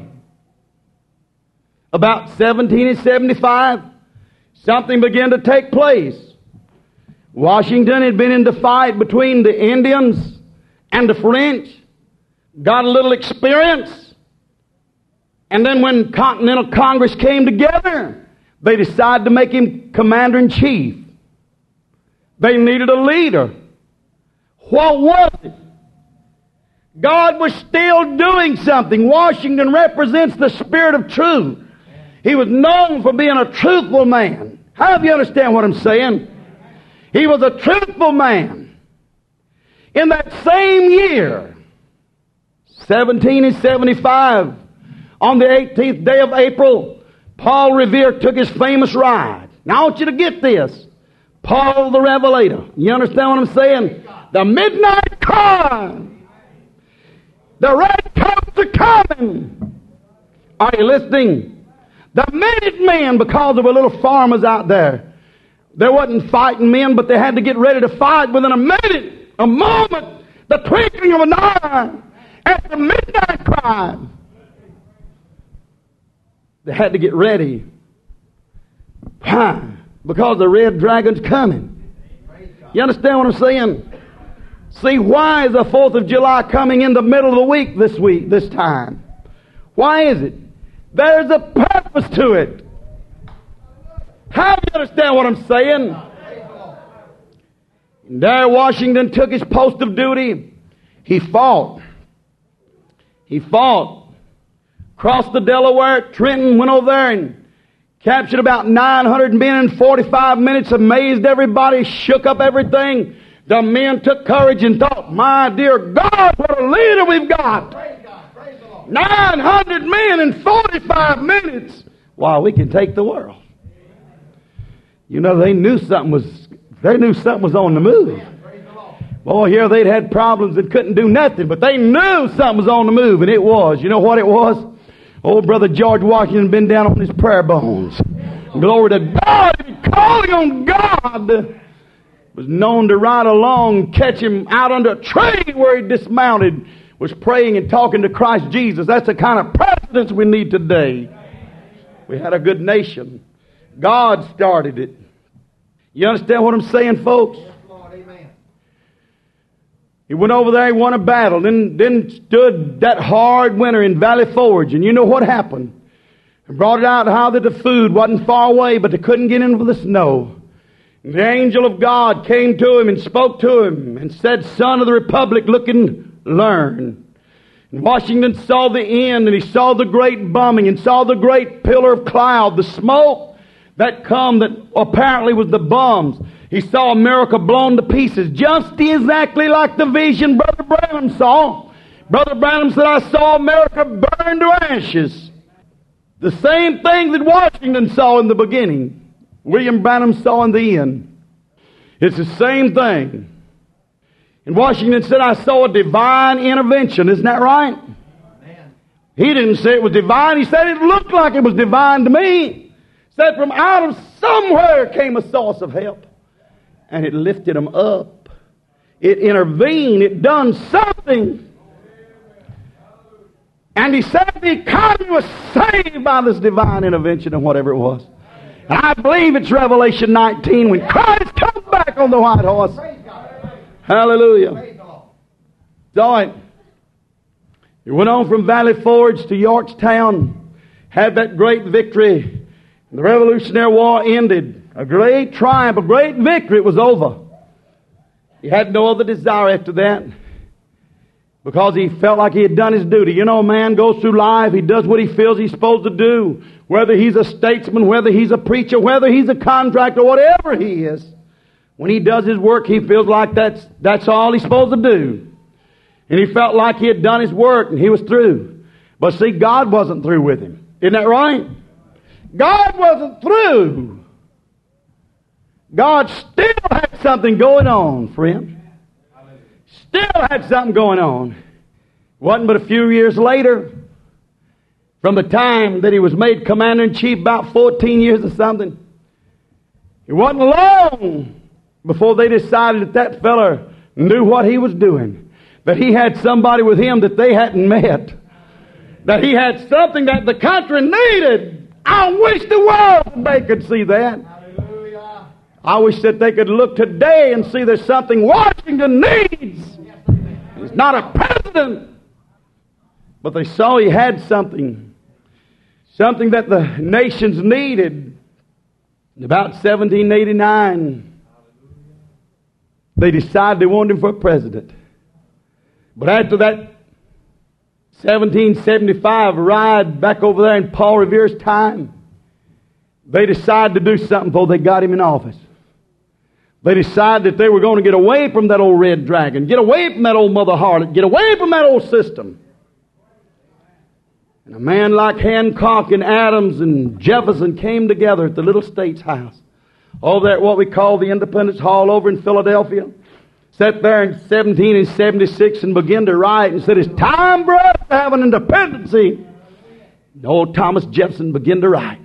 about seventeen seventy-five, something began to take place. Washington had been in the fight between the Indians and the French, got a little experience, and then when Continental Congress came together, they decided to make him commander-in-chief. They needed a leader. What was it? God was still doing something. Washington represents the spirit of truth. He was known for being a truthful man. How do you understand what I'm saying? He was a truthful man. In that same year, seventeen seventy-five, on the eighteenth day of April, Paul Revere took his famous ride. Now I want you to get this. Paul the Revelator. You understand what I'm saying? The midnight car. The red coats are coming. Are you listening? The Minutemen, because there were little farmers out there. They wasn't fighting men, but they had to get ready to fight within a minute, a moment, the twinkling of an eye, at the midnight cry. They had to get ready. Why? Because the red dragon's coming. You understand what I'm saying? See, why is the fourth of July coming in the middle of the week this week, this time? Why is it? There's a purpose to it. How do you understand what I'm saying? And there Washington took his post of duty. He fought. He fought. Crossed the Delaware. Trenton went over there and captured about nine hundred men in forty-five minutes. Amazed everybody. Shook up everything. The men took courage and thought, my dear God, what a leader we've got. Praise God, praise the Lord. nine hundred men in forty-five minutes. Wow, we can take the world. You know, they knew something was They knew something was on the move. Boy, here they'd had problems and couldn't do nothing, but they knew something was on the move, and it was. You know what it was? Old Brother George Washington had been down on his prayer bones. Glory to God, and calling on God. Was known to ride along, catch him out under a tree where he dismounted, was praying and talking to Christ Jesus. That's the kind of presidents we need today. We had a good nation. God started it. You understand what I'm saying, folks? He went over there, he won a battle, then, then stood that hard winter in Valley Forge, and you know what happened? He brought it out how that the food wasn't far away, but they couldn't get in for the snow. And the angel of God came to him and spoke to him and said, Son of the Republic, look and learn. And Washington saw the end, and he saw the great bombing, and saw the great pillar of cloud, the smoke that come that apparently was the bombs. He saw America blown to pieces, just exactly like the vision Brother Branham saw. Brother Branham said, I saw America burn to ashes. The same thing that Washington saw in the beginning, William Branham saw in the end. It's the same thing. And Washington said, I saw a divine intervention. Isn't that right? Amen. He didn't say it was divine. He said it looked like it was divine to me. He said from out of somewhere came a source of help. And it lifted them up. It intervened. It done something. And he said the economy was saved by this divine intervention and whatever it was. And I believe it's Revelation nineteen when Christ comes back on the white horse. Hallelujah. Saw it. He went on from Valley Forge to Yorktown. Had that great victory. And the Revolutionary War ended. A great triumph, a great victory. It was over. He had no other desire after that because he felt like he had done his duty. You know, a man goes through life, he does what he feels he's supposed to do. Whether he's a statesman, whether he's a preacher, whether he's a contractor, whatever he is. When he does his work, he feels like that's, that's all he's supposed to do. And he felt like he had done his work and he was through. But see, God wasn't through with him. Isn't that right? God wasn't through. God still had something going on, friend. Still had something going on. It wasn't but a few years later, from the time that he was made commander-in-chief, about fourteen years or something. It wasn't long before they decided that that fella knew what he was doing. That he had somebody with him that they hadn't met. That he had something that the country needed. I wish the world today could see that. I wish that they could look today and see there's something Washington needs. He's not a president. But they saw he had something. Something that the nations needed. In about seventeen eighty-nine, they decided they wanted him for president. But after that seventeen seventy-five ride back over there in Paul Revere's time, they decided to do something before they got him in office. They decided that they were going to get away from that old red dragon, get away from that old mother harlot, get away from that old system. And a man like Hancock and Adams and Jefferson came together at the Little States House, over there at what we call the Independence Hall over in Philadelphia. Sat there in seventeen seventy-six and began to write and said, it's time for us to have an independency. And old Thomas Jefferson began to write.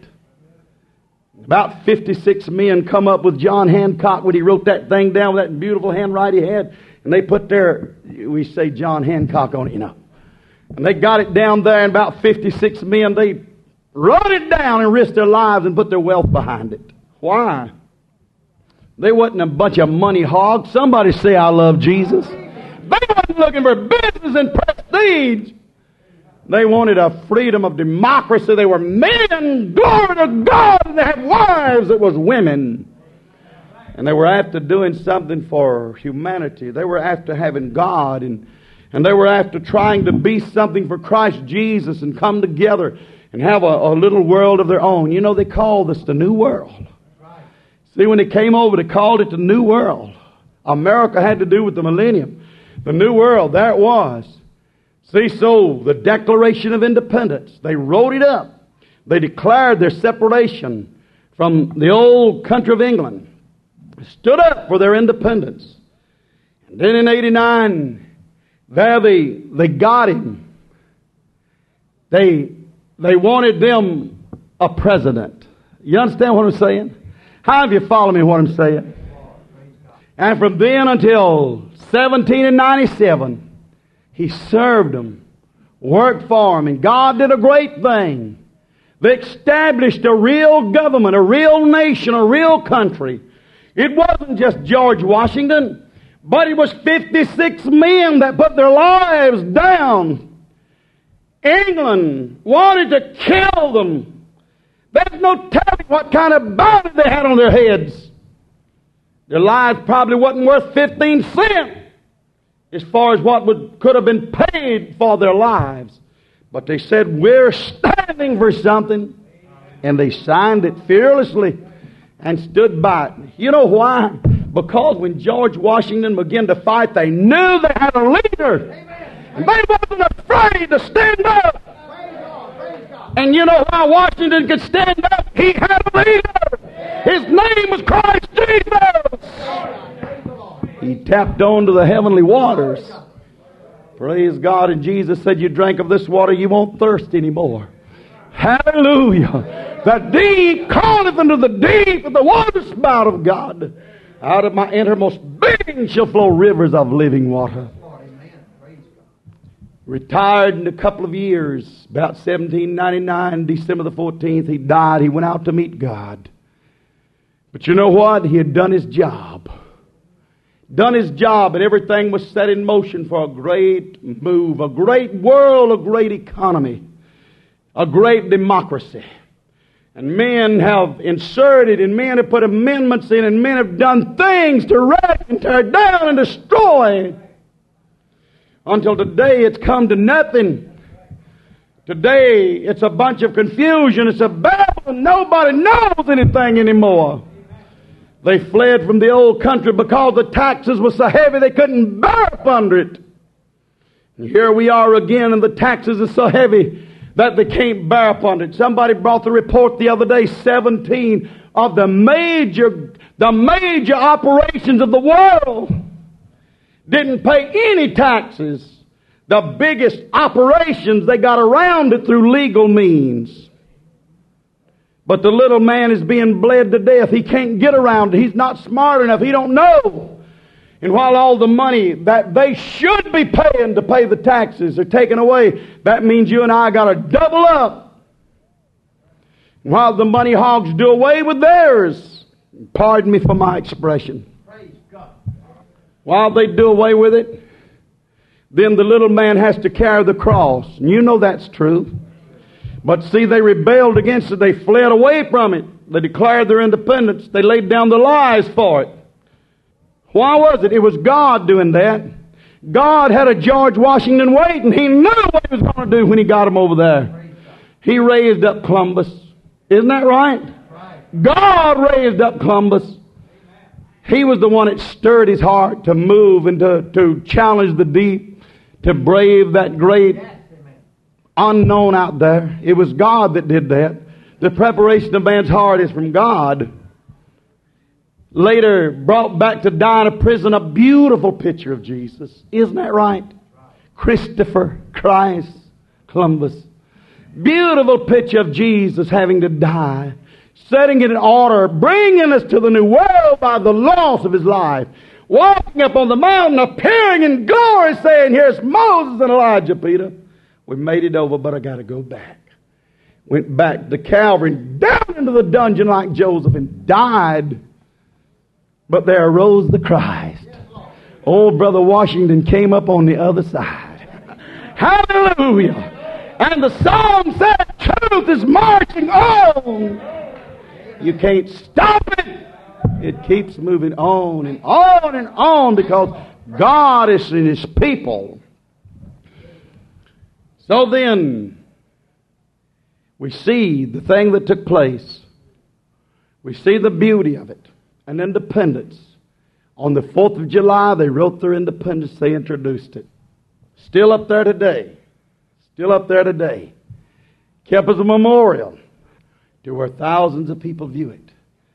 About fifty-six men come up with John Hancock when he wrote that thing down with that beautiful handwriting he had. And they put their, we say John Hancock on it, you know. And they got it down there, and about fifty-six men, they wrote it down and risked their lives and put their wealth behind it. Why? They wasn't a bunch of money hogs. Somebody say, I love Jesus. They wasn't looking for business and prestige. They wanted a freedom of democracy. They were men, glory to God, and they had wives that was women. And they were after doing something for humanity. They were after having God, and, and they were after trying to be something for Christ Jesus and come together and have a, a little world of their own. You know, they called this the New World. See, when they came over, they called it the New World. America had to do with the millennium. The New World, there it was. See, so the Declaration of Independence, they wrote it up. They declared their separation from the old country of England. stood up for their independence. And then in eighty-nine, there they, they got him. They, they wanted them a president. You understand what I'm saying? How have you followed me what I'm saying? And from then until seventeen ninety-seven, he served them, worked for them, and God did a great thing. They established a real government, a real nation, a real country. It wasn't just George Washington, but it was fifty-six men that put their lives down. England wanted to kill them. There's no telling what kind of bounty they had on their heads. Their lives probably wasn't worth fifteen cents as far as what would, could have been paid for their lives. But they said, we're standing for something. And they signed it fearlessly and stood by it. You know why? Because when George Washington began to fight, they knew they had a leader. And they wasn't afraid to stand up. And you know why Washington could stand up? He had a leader. His name was Christ Jesus. He tapped onto the heavenly waters. Praise God. And Jesus said, you drank of this water, you won't thirst anymore. Hallelujah. The deep calleth unto the deep, and the water spout of God. Out of my innermost being shall flow rivers of living water. Retired in a couple of years, about seventeen ninety-nine, December the fourteenth, he died. He went out to meet God. But you know what? He had done his job. Done his job, and everything was set in motion for a great move, a great world, a great economy, a great democracy. And men have inserted, and men have put amendments in, and men have done things to wreck and tear down and destroy. Until today, it's come to nothing. Today, it's a bunch of confusion. It's a babble, and nobody knows anything anymore. They fled from the old country because the taxes were so heavy they couldn't bear up under it. And here we are again, and the taxes are so heavy that they can't bear up under it. Somebody brought the report the other day, seventeen of the major, the major operations of the world didn't pay any taxes. The biggest operations, they got around it through legal means. But the little man is being bled to death. He can't get around it. He's not smart enough. He don't know. And while all the money that they should be paying to pay the taxes are taken away, that means you and I got to double up. And while the money hogs do away with theirs, pardon me for my expression, praise God, while they do away with it, then the little man has to carry the cross. And you know that's true. But see, they rebelled against it. They fled away from it. They declared their independence. They laid down their lives for it. Why was it? It was God doing that. God had a George Washington waiting. He knew what he was going to do when he got him over there. He raised up Columbus. Isn't that right? God raised up Columbus. He was the one that stirred his heart to move and to, to challenge the deep, to brave that great unknown out there. It was God that did that. The preparation of man's heart is from God. Later brought back to die in a prison, a beautiful picture of Jesus. Isn't that right? Christopher Christ Columbus. Beautiful picture of Jesus having to die, setting it in order, bringing us to the new world by the loss of his life. Walking up on the mountain, appearing in glory, saying, here's Moses and Elijah, Peter. We made it over, but I got to go back. Went back to Calvary, down into the dungeon like Joseph, and died. But there arose the Christ. Old Brother Washington came up on the other side. Hallelujah. And the song said, truth is marching on. You can't stop it. It keeps moving on and on and on because God is in his people. So then, we see the thing that took place. We see the beauty of it. And independence. On the fourth of July, they wrote their independence. They introduced it. Still up there today. Still up there today. Kept as a memorial to where thousands of people view it.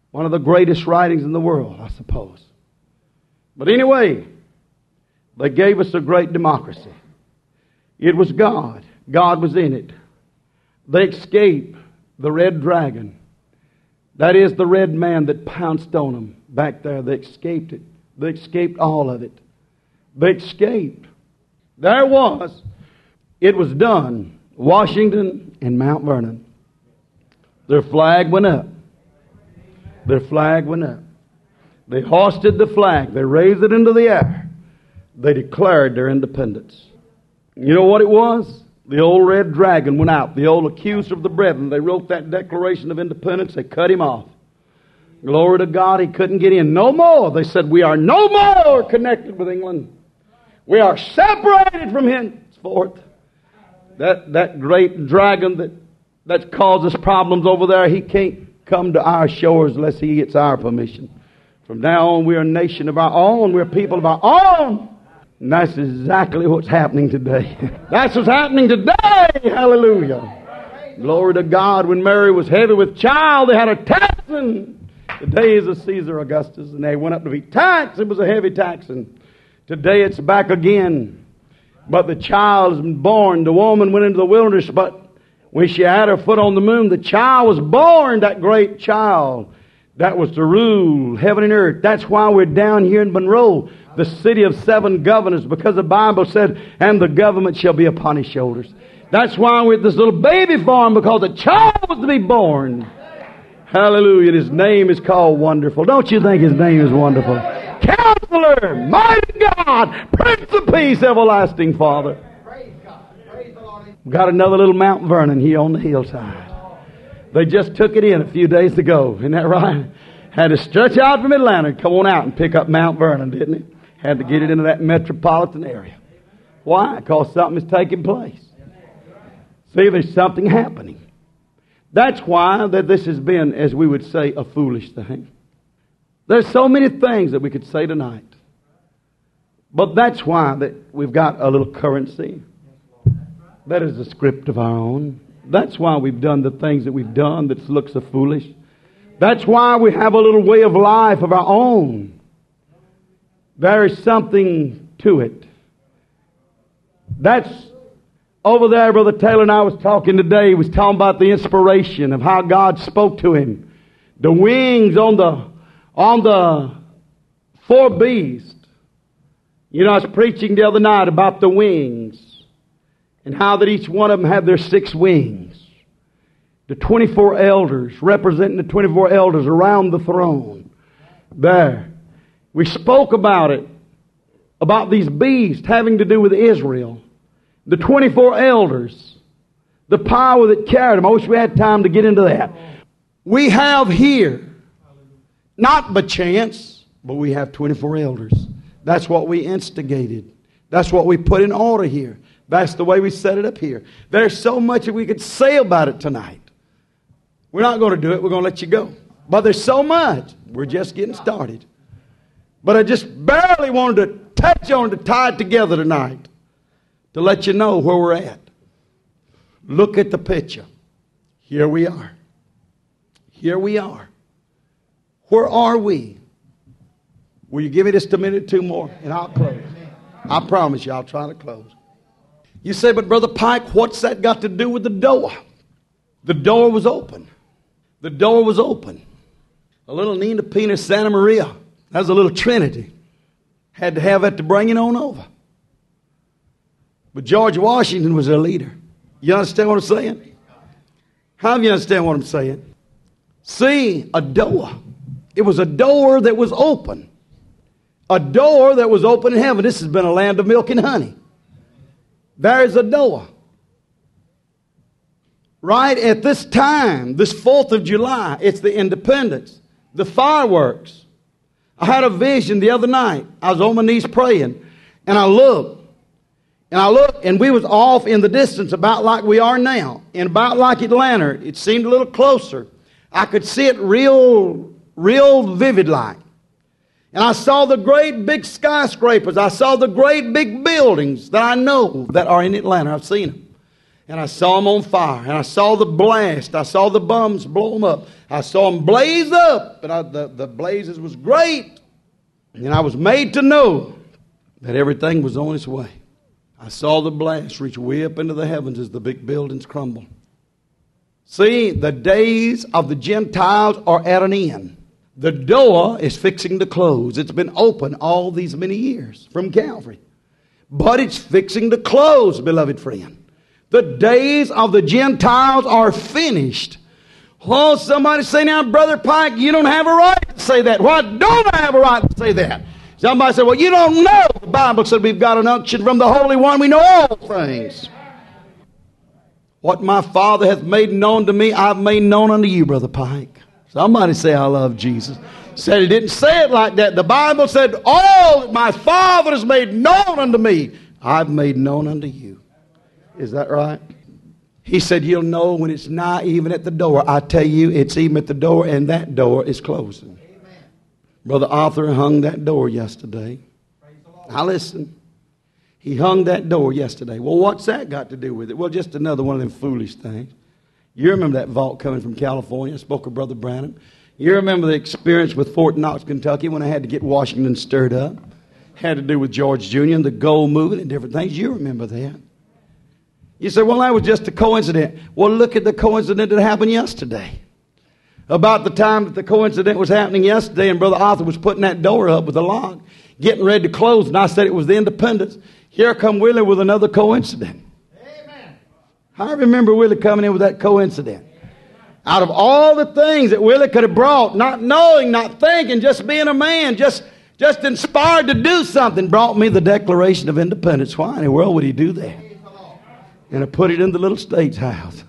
One of the greatest writings in the world, I suppose. But anyway, they gave us a great democracy. It was God. God was in it. They escaped the red dragon. That is the red man that pounced on them back there. They escaped it. They escaped all of it. They escaped. There was. It was done. Washington and Mount Vernon. Their flag went up. Their flag went up. They hoisted the flag. They raised it into the air. They declared their independence. You know what it was? The old red dragon went out. The old accuser of the brethren. They wrote that Declaration of Independence. They cut him off. Glory to God, he couldn't get in. No more. They said, we are no more connected with England. We are separated from henceforth. That, that great dragon that, that causes problems over there, he can't come to our shores unless he gets our permission. From now on, we're a nation of our own. We're people of our own. And that's exactly what's happening today. That's what's happening today. Hallelujah. Glory to God. When Mary was heavy with child, they had a taxing. The days of Caesar Augustus, and they went up to be taxed. It was a heavy taxing. Today it's back again. But the child has been born. The woman went into the wilderness, but when she had her foot on the moon, the child was born, that great child that was to rule heaven and earth. That's why we're down here in Monroe, the city of seven governors, because the Bible said, and the government shall be upon his shoulders. That's why we're at this little baby farm, because a child was to be born. Hallelujah. His name is called Wonderful. Don't you think his name is wonderful? Counselor, mighty God, Prince of Peace, everlasting Father. We've got another little Mount Vernon here on the hillside. They just took it in a few days ago. Isn't that right? Had to stretch out from Atlanta and come on out and pick up Mount Vernon, didn't it? Had to get it into that metropolitan area. Why? Because something is taking place. See, there's something happening. That's why that this has been, as we would say, a foolish thing. There's so many things that we could say tonight. But that's why that we've got a little currency. That is a script of our own. That's why we've done the things that we've done that look so foolish. That's why we have a little way of life of our own. There is something to it. That's over there, Brother Taylor and I was talking today. He was talking about the inspiration of how God spoke to him. The wings on the on the four beasts. You know, I was preaching the other night about the wings and how that each one of them had their six wings. The twenty-four elders, representing the twenty-four elders around the throne. There. We spoke about it, about these beasts having to do with Israel. The twenty-four elders, the power that carried them. I wish we had time to get into that. We have here, not by chance, but we have twenty-four elders. That's what we instigated. That's what we put in order here. That's the way we set it up here. There's so much that we could say about it tonight. We're not going to do it. We're going to let you go. But there's so much. We're just getting started. But I just barely wanted to touch on it, to tie it together tonight, to let you know where we're at. Look at the picture. Here we are. Here we are. Where are we? Will you give me just a minute or two more and I'll close. I promise you I'll try to close. You say, but Brother Pike, what's that got to do with the door? The door was open. The door was open. A little Nina Pina Santa Maria. That was a little Trinity. Had to have it to bring it on over. But George Washington was their leader. You understand what I'm saying? How do you understand what I'm saying? See, a door. It was a door that was open. A door that was open in heaven. This has been a land of milk and honey. There's a door. Right at this time, this fourth of July, it's the independence. The fireworks. I had a vision the other night. I was on my knees praying. And I looked. And I looked, and we was off in the distance about like we are now. And about like Atlanta. It seemed a little closer. I could see it real, real vivid like. And I saw the great big skyscrapers. I saw the great big buildings that I know that are in Atlanta. I've seen them. And I saw them on fire. And I saw the blast. I saw the bums blow them up. I saw them blaze up. And I, the, the blazes was great. And I was made to know that everything was on its way. I saw the blast reach way up into the heavens as the big buildings crumbled. See, the days of the Gentiles are at an end. The door is fixing to close. It's been open all these many years from Calvary. But it's fixing to close, beloved friend. The days of the Gentiles are finished. Oh, somebody say now, Brother Pike, you don't have a right to say that. Why don't I have a right to say that? Somebody said, well, you don't know. The Bible said we've got an unction from the Holy One. We know all things. What my Father hath made known to me, I've made known unto you, Brother Pike. Somebody say, I love Jesus. Said he didn't say it like that. The Bible said, all that my Father has made known unto me, I've made known unto you. Is that right? He said, you'll know when it's nigh even at the door. I tell you, it's even at the door, and that door is closing. Amen. Brother Arthur hung that door yesterday. Now listen. He hung that door yesterday. Well, what's that got to do with it? Well, just another one of them foolish things. You remember that vault coming from California. I spoke of Brother Branham. You remember the experience with Fort Knox, Kentucky, when I had to get Washington stirred up. Had to do with George Junior and the gold movement and different things. You remember that. You say, well, that was just a coincidence. Well, look at the coincidence that happened yesterday. About the time that the coincidence was happening yesterday, and Brother Arthur was putting that door up with a lock, getting ready to close, and I said it was the Independence. Here come Willie with another coincidence. Amen. I remember Willie coming in with that coincidence. Out of all the things that Willie could have brought, not knowing, not thinking, just being a man, just, just inspired to do something, brought me the Declaration of Independence. Why in the world would he do that? And I put it in the little States House.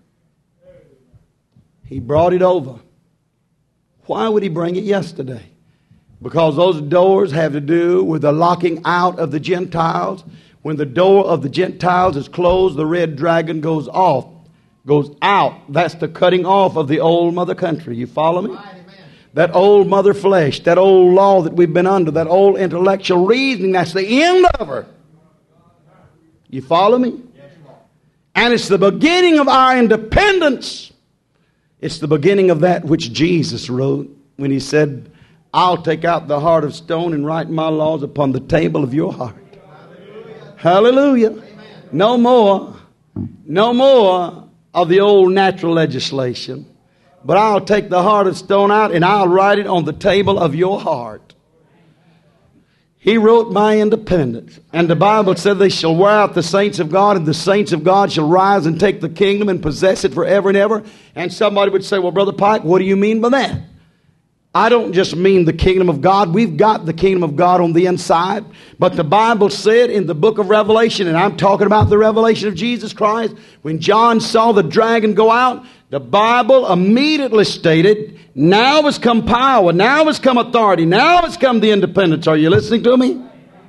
He brought it over. Why would he bring it yesterday? Because those doors have to do with the locking out of the Gentiles. When the door of the Gentiles is closed, the red dragon goes off, goes out. That's the cutting off of the old mother country. You follow me? That old mother flesh, that old law that we've been under, that old intellectual reasoning, that's the end of her. You follow me? And it's the beginning of our independence. It's the beginning of that which Jesus wrote when he said, I'll take out the heart of stone and write my laws upon the table of your heart. Hallelujah. Hallelujah. No more, no more of the old natural legislation, but I'll take the heart of stone out and I'll write it on the table of your heart. He wrote my independence. And the Bible said they shall wear out the saints of God, and the saints of God shall rise and take the kingdom and possess it forever and ever. And somebody would say, well, Brother Pike, what do you mean by that? I don't just mean the kingdom of God. We've got the kingdom of God on the inside. But the Bible said in the book of Revelation, and I'm talking about the revelation of Jesus Christ, when John saw the dragon go out, the Bible immediately stated, now has come power, now has come authority, now has come the independence. Are you listening to me?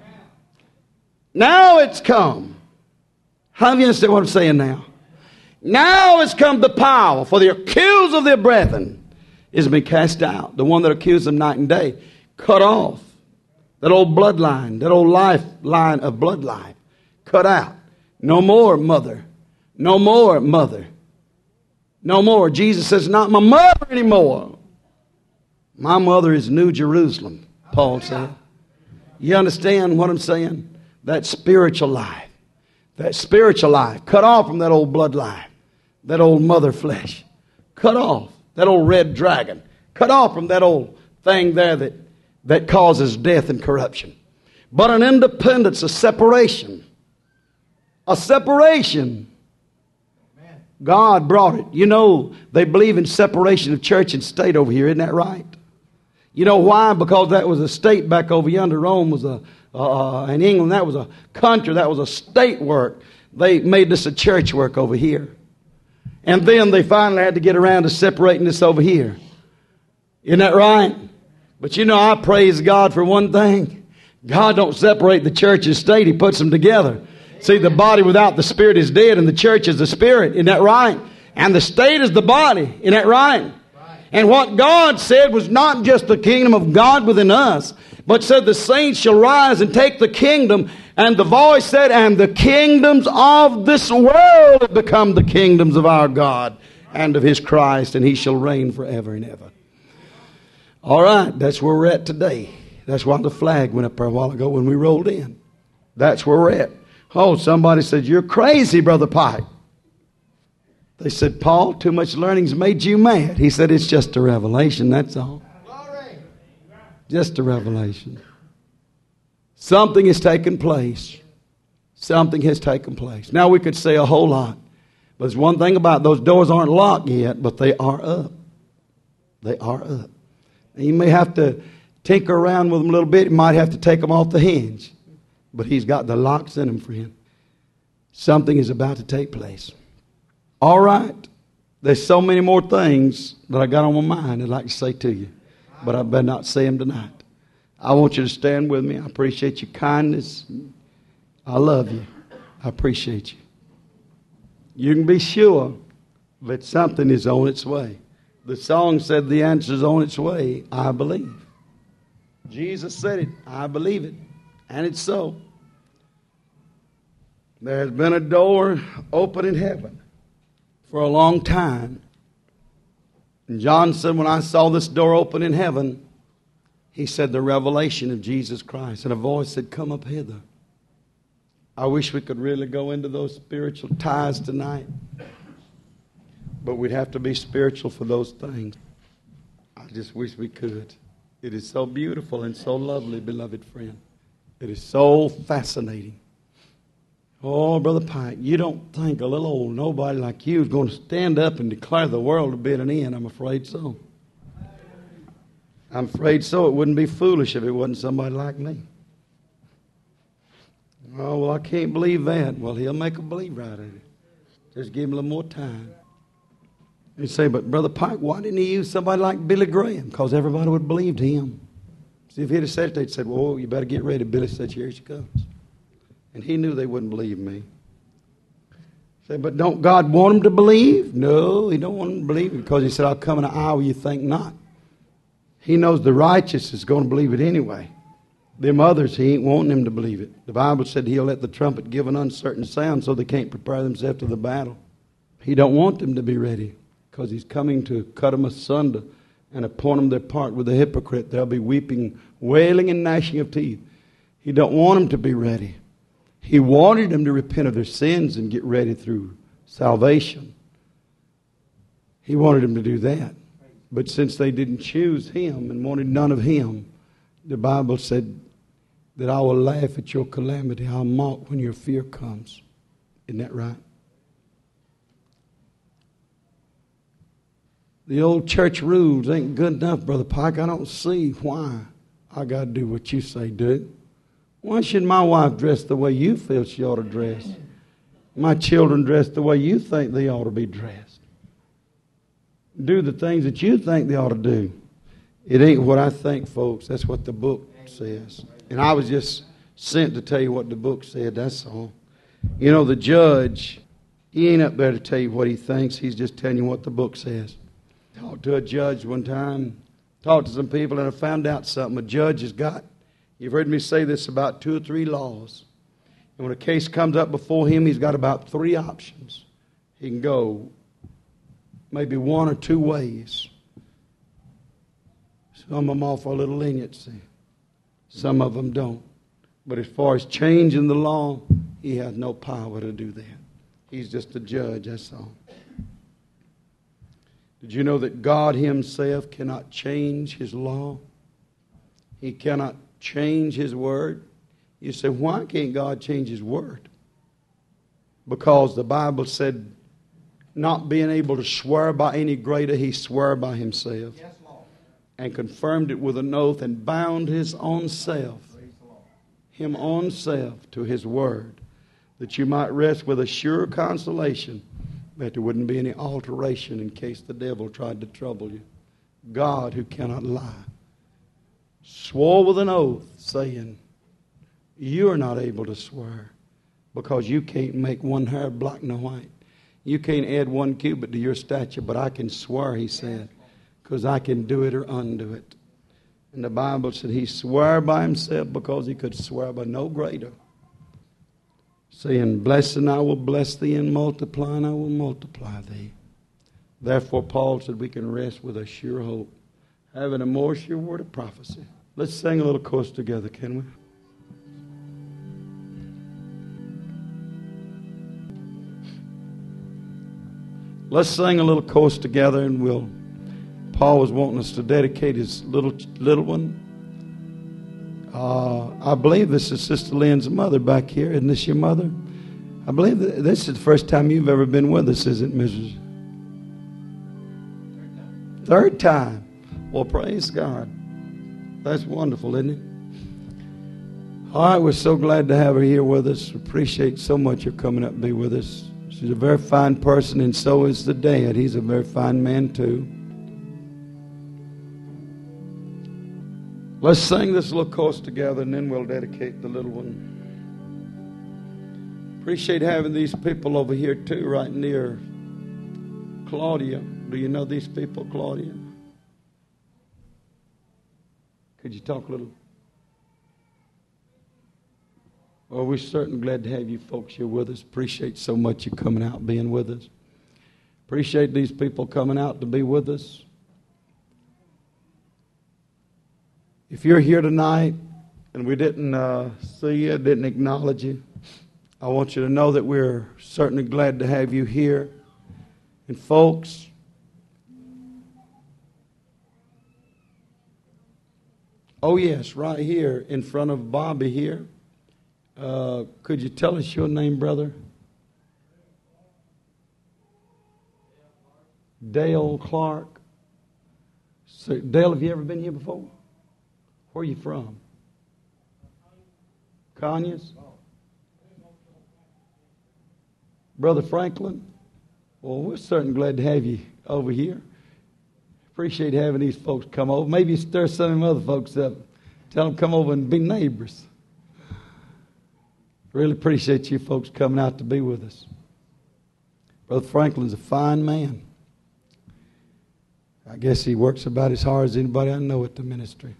Now it's come. How do you understand what I'm saying now? Now has come the power for the accuser of their brethren is been cast out. The one that accused them night and day, cut off. That old bloodline, that old lifeline of bloodline, cut out. No more mother. No more mother. No more. Jesus says, not my mother anymore. My mother is New Jerusalem, Paul said. You understand what I'm saying? That spiritual life. That spiritual life. Cut off from that old bloodline. That old mother flesh. Cut off. That old red dragon. Cut off from that old thing there that, that causes death and corruption. But an independence, a separation. A separation. God brought it. You know, they believe in separation of church and state over here. Isn't that right? You know why? Because that was a state back over yonder. Rome was a, uh, in England, that was a country. That was a state work. They made this a church work over here. And then they finally had to get around to separating this over here. Isn't that right? But you know, I praise God for one thing. God don't separate the church and state. He puts them together. See, the body without the spirit is dead, and the church is the spirit. Isn't that right? And the state is the body. Isn't that right? And what God said was not just the kingdom of God within us, but said the saints shall rise and take the kingdom. And the voice said, and the kingdoms of this world have become the kingdoms of our God and of His Christ, and He shall reign forever and ever. All right, that's where we're at today. That's why the flag went up there a while ago when we rolled in. That's where we're at. Oh, somebody said, you're crazy, Brother Pike. They said, Paul, too much learning's made you mad. He said, it's just a revelation, that's all. Just a revelation. Something has taken place. Something has taken place. Now we could say a whole lot. But there's one thing about it, those doors aren't locked yet, but they are up. They are up. And you may have to tinker around with them a little bit. You might have to take them off the hinge. But He's got the locks in them, friend. Something is about to take place. All right. There's so many more things that I got on my mind I'd like to say to you. But I better not say them tonight. I want you to stand with me. I appreciate your kindness. I love you. I appreciate you. You can be sure that something is on its way. The song said the answer is on its way. I believe. Jesus said it. I believe it. And it's so. There has been a door open in heaven for a long time. And John said, when I saw this door open in heaven, he said, the revelation of Jesus Christ. And a voice said, come up hither. I wish we could really go into those spiritual ties tonight. But we'd have to be spiritual for those things. I just wish we could. It is so beautiful and so lovely, beloved friend. It is so fascinating. Oh, Brother Pike, you don't think a little old nobody like you is going to stand up and declare the world to be at an end? I'm afraid so. I'm afraid so. It wouldn't be foolish if it wasn't somebody like me. Oh, well, I can't believe that. Well, He'll make a believe right at it. Just give him a little more time. You say, but Brother Pike, why didn't He use somebody like Billy Graham? Because everybody would have believed him. See, if he'd have said it, they'd said, well, you better get ready. Billy said, here she comes. And he knew they wouldn't believe me. Say, but don't God want them to believe? No, He don't want them to believe because He said, I'll come in an hour you think not. He knows the righteous is going to believe it anyway. Them others, He ain't wanting them to believe it. The Bible said He'll let the trumpet give an uncertain sound so they can't prepare themselves to the battle. He don't want them to be ready because He's coming to cut them asunder and appoint them their part with the hypocrite. They'll be weeping, wailing, and gnashing of teeth. He don't want them to be ready. He wanted them to repent of their sins and get ready through salvation. He wanted them to do that. But since they didn't choose Him and wanted none of Him, the Bible said that I will laugh at your calamity. I'll mock when your fear comes. Isn't that right? The old church rules ain't good enough, Brother Pike. I don't see why I got to do what you say do. Why should my wife dress the way you feel she ought to dress? My children dress the way you think they ought to be dressed. Do the things that you think they ought to do. It ain't what I think, folks. That's what the book says. And I was just sent to tell you what the book said, that's all. You know, the judge, he ain't up there to tell you what he thinks. He's just telling you what the book says. Talked to a judge one time. Talked to some people and I found out something. A judge has got, you've heard me say this about two or three laws. And when a case comes up before him, he's got about three options. He can go maybe one or two ways. Some of them offer a little leniency. Some of them don't. But as far as changing the law, he has no power to do that. He's just a judge, that's all. Did you know that God Himself cannot change His law? He cannot change His word. You say, why can't God change His word? Because the Bible said, not being able to swear by any greater, He swore by Himself. Yes, Lord. And confirmed it with an oath and bound His own self, Him own self to His word, that you might rest with a sure consolation that there wouldn't be any alteration in case the devil tried to trouble you. God, who cannot lie, swore with an oath, saying, you are not able to swear because you can't make one hair black nor white. You can't add one cubit to your stature, but I can swear, He said, because I can do it or undo it. And the Bible said he swore by himself because he could swear by no greater, saying, blessing I will bless thee, and multiplying I will multiply thee. Therefore Paul said we can rest with a sure hope, having a more sure word of prophecy. Let's sing a little chorus together, can we? Let's sing a little chorus together, and we'll. Paul was wanting us to dedicate his little little one. Uh, I believe this is Sister Lynn's mother back here. Isn't this your mother? I believe that this is the first time you've ever been with us, isn't it, Missus Third time. Well, praise God. That's wonderful, isn't it? All right, we're so glad to have her here with us. Appreciate so much her coming up to be with us. She's a very fine person, and so is the dad. He's a very fine man, too. Let's sing this little chorus together, and then we'll dedicate the little one. Appreciate having these people over here, too, right near Claudia. Do you know these people, Claudia? Could you talk a little? Well, we're certainly glad to have you folks here with us. Appreciate so much you coming out and being with us. Appreciate these people coming out to be with us. If you're here tonight and we didn't uh, see you, didn't acknowledge you, I want you to know that we're certainly glad to have you here. And folks, oh yes, right here in front of Bobby here. Uh, could you tell us your name, brother? Dale Clark. So, Dale, have you ever been here before? Where are you from? Conyers? Brother Franklin? Well, we're certainly glad to have you over here. Appreciate having these folks come over. Maybe stir some of them other folks up. Tell them come over and be neighbors. Really appreciate you folks coming out to be with us. Brother Franklin's a fine man. I guess he works about as hard as anybody I know at the ministry.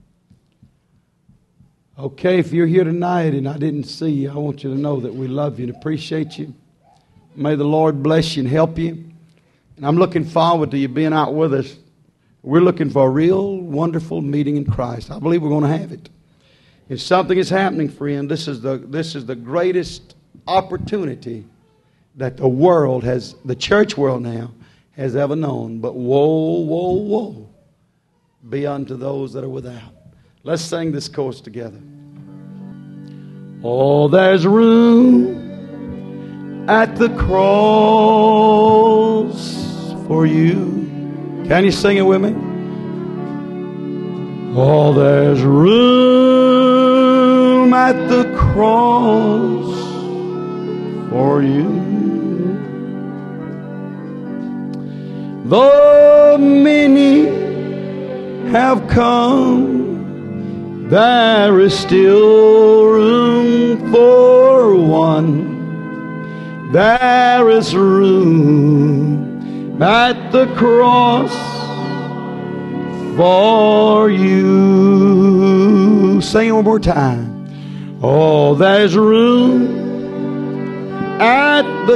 Okay, if you're here tonight and I didn't see you, I want you to know that we love you and appreciate you. May the Lord bless you and help you. And I'm looking forward to you being out with us. We're looking for a real wonderful meeting in Christ. I believe we're going to have it. If something is happening, friend, this is the this is the greatest opportunity that the world has, the church world now, has ever known. But woe, woe, woe be unto those that are without. Let's sing this chorus together. Oh, there's room at the cross for you. Can you sing it with me? Oh, there's room at the cross for you. Though many have come, there is still room for one. There is room at the cross for you. Sing it one more time. Oh, there's room at the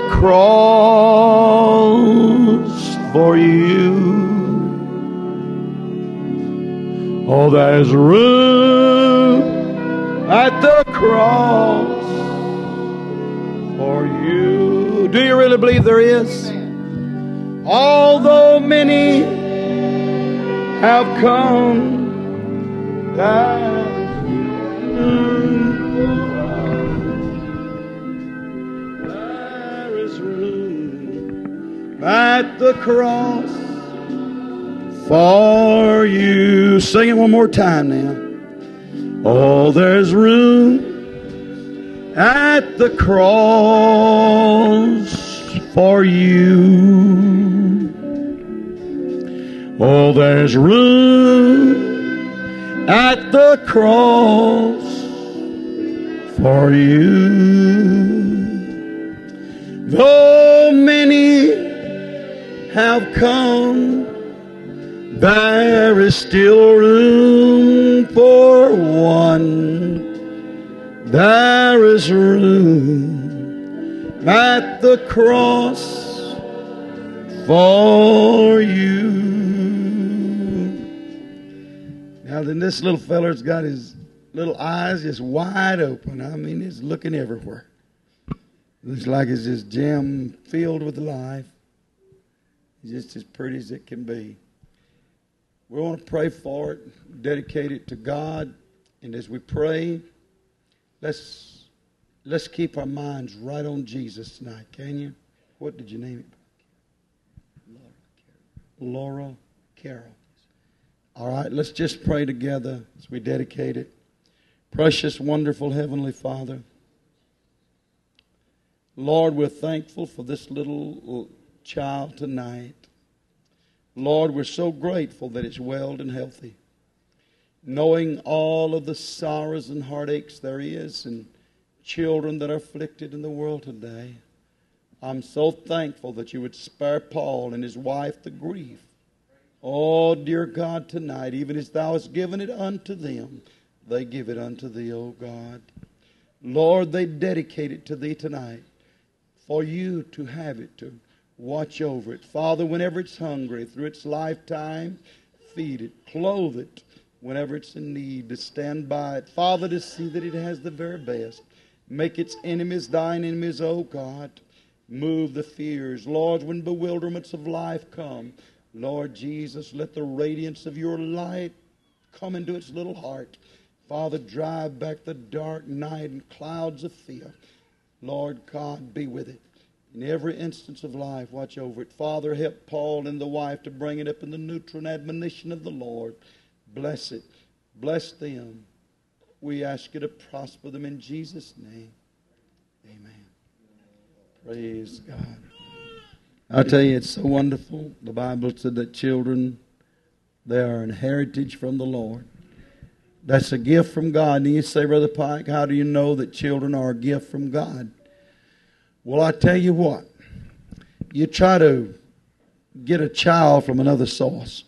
cross for you. Oh, there's room at the cross for you. Do you really believe there is? Although many have come, there's there is room at the cross for you. Sing it one more time now. Oh, there's room at the cross for you. Oh, there's room at the cross for you. Though many have come, there is still room for one. There is room at the cross for you. Now then, this little feller's got his little eyes just wide open. I mean, he's looking everywhere. Looks like it's just jam filled with life. He's just as pretty as it can be. We want to pray for it, dedicate it to God. And as we pray, let's let's keep our minds right on Jesus tonight, can you? What did you name it? Laura Carroll. All right, let's just pray together as we dedicate it. Precious, wonderful Heavenly Father, Lord, we're thankful for this little child tonight. Lord, we're so grateful that it's well and healthy. Knowing all of the sorrows and heartaches there is and children that are afflicted in the world today, I'm so thankful that you would spare Paul and his wife the grief. Oh, dear God, tonight, even as thou hast given it unto them, they give it unto thee, O God. Lord, they dedicate it to thee tonight for you to have it, to watch over it. Father, whenever it's hungry, through its lifetime, feed it, clothe it. Whenever it's in need, to stand by it. Father, to see that it has the very best. Make its enemies thine enemies, O God. Move the fears. Lord, when bewilderments of life come, Lord Jesus, let the radiance of your light come into its little heart. Father, drive back the dark night and clouds of fear. Lord God, be with it. In every instance of life, watch over it. Father, help Paul and the wife to bring it up in the neutral admonition of the Lord. Bless it. Bless them. We ask you to prosper them in Jesus' name. Amen. Praise God. I tell you, it's so wonderful. The Bible said that children, they are an heritage from the Lord. That's a gift from God. And you say, Brother Pike, how do you know that children are a gift from God? Well, I tell you what. You try to get a child from another source.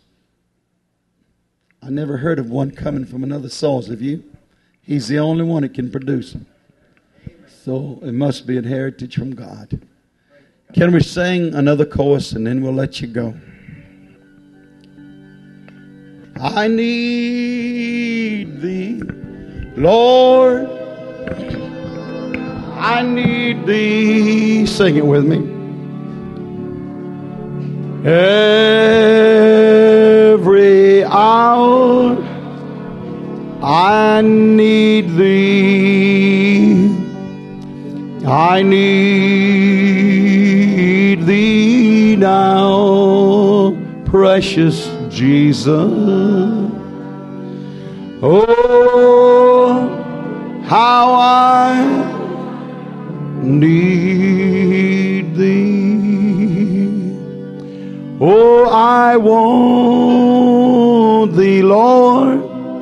I never heard of one coming from another source. Have you? He's the only one that can produce them. So it must be a heritage from God. Can we sing another chorus and then we'll let you go? I need thee, Lord. I need thee. Sing it with me. Every hour I need thee. I need thee now, precious Jesus. Oh, how I need thee. Oh, I want thee, Lord.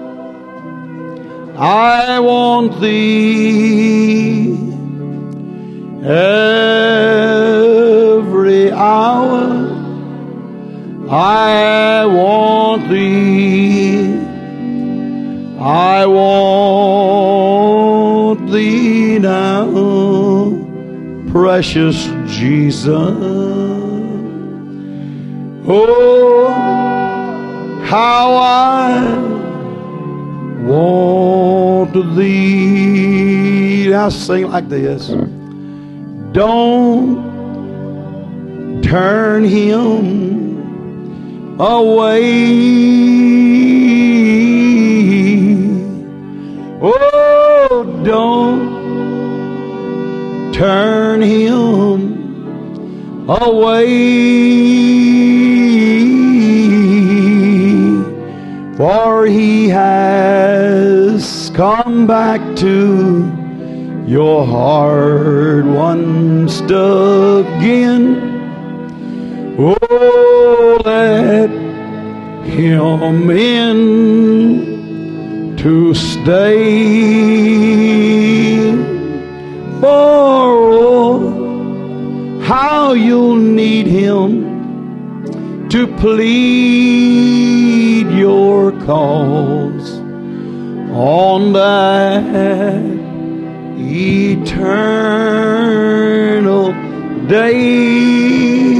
I want thee every hour. I want thee. I want thee now, precious Jesus. Oh, how I want thee. Now sing like this. Don't turn him away. Oh, don't turn him away. For he has come back to your heart once again. Oh, let him in to stay. For oh, how you'll need him to please your cause on that eternal day.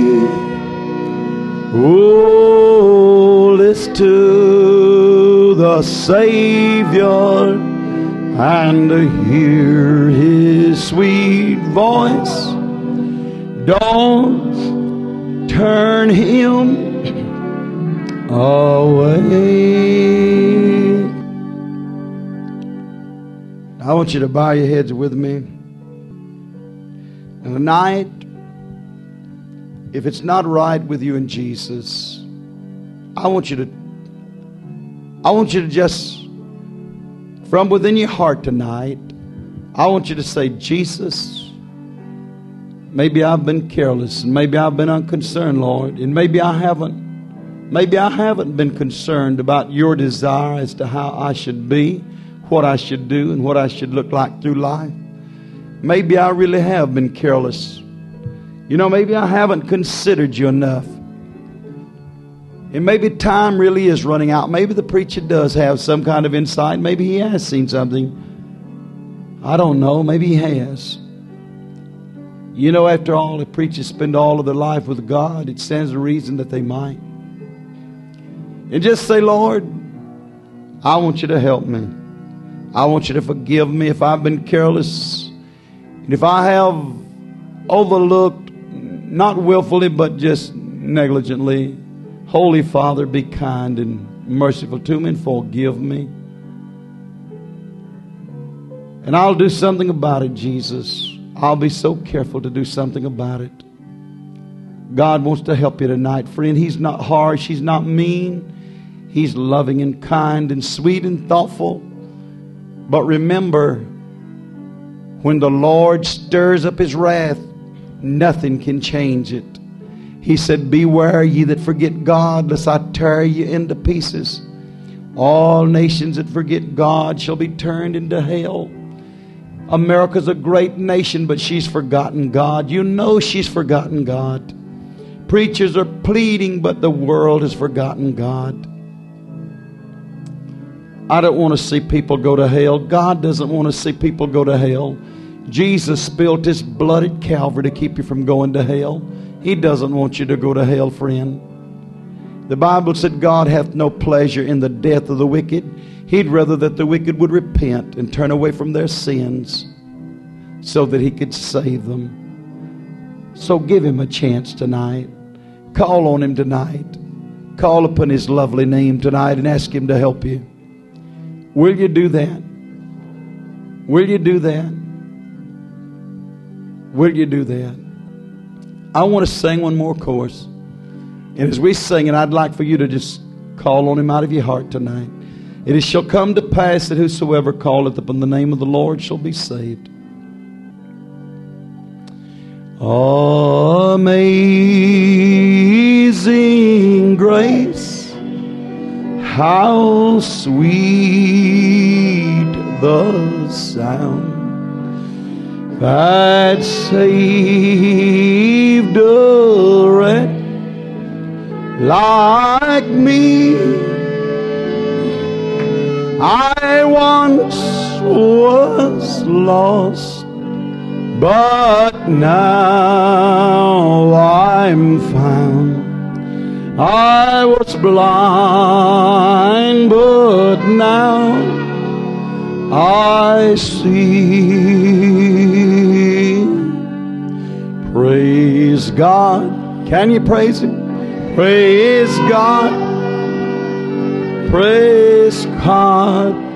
Oh, listen to the Savior and hear His sweet voice. Don't turn Him away. I want you to bow your heads with me. And tonight, if it's not right with you and Jesus, I want you to I want you to just, from within your heart tonight, I want you to say, Jesus, maybe I've been careless, and maybe I've been unconcerned, Lord, and maybe I haven't maybe I haven't been concerned about your desire as to how I should be, what I should do, and what I should look like through life. Maybe I really have been careless. You know, maybe I haven't considered you enough. And maybe time really is running out. Maybe the preacher does have some kind of insight. Maybe he has seen something. I don't know. Maybe he has. You know, after all, if preachers spend all of their life with God, it stands to reason that they might. And just say, Lord, I want you to help me. I want you to forgive me if I've been careless. And if I have overlooked, not willfully, but just negligently. Holy Father, be kind and merciful to me and forgive me. And I'll do something about it, Jesus. I'll be so careful to do something about it. God wants to help you tonight, friend. He's not harsh. He's not mean. He's loving and kind and sweet and thoughtful. But remember, when the Lord stirs up His wrath, nothing can change it. He said, beware ye that forget God, lest I tear you into pieces. All nations that forget God shall be turned into hell. America's a great nation, but she's forgotten God. You know she's forgotten God. Preachers are pleading, but the world has forgotten God. I don't want to see people go to hell. God doesn't want to see people go to hell. Jesus spilled His blood at Calvary to keep you from going to hell. He doesn't want you to go to hell, friend. The Bible said God hath no pleasure in the death of the wicked. He'd rather that the wicked would repent and turn away from their sins so that He could save them. So give Him a chance tonight. Call on Him tonight. Call upon His lovely name tonight and ask Him to help you. Will you do that? Will you do that? Will you do that? I want to sing one more chorus. And as we sing it, I'd like for you to just call on Him out of your heart tonight. It shall come to pass that whosoever calleth upon the name of the Lord shall be saved. Amazing grace, how sweet the sound that saved a wretch like me. I once was lost, but now I'm found. I was blind, but now I see. Praise God. Can you praise Him? Praise God. Praise God.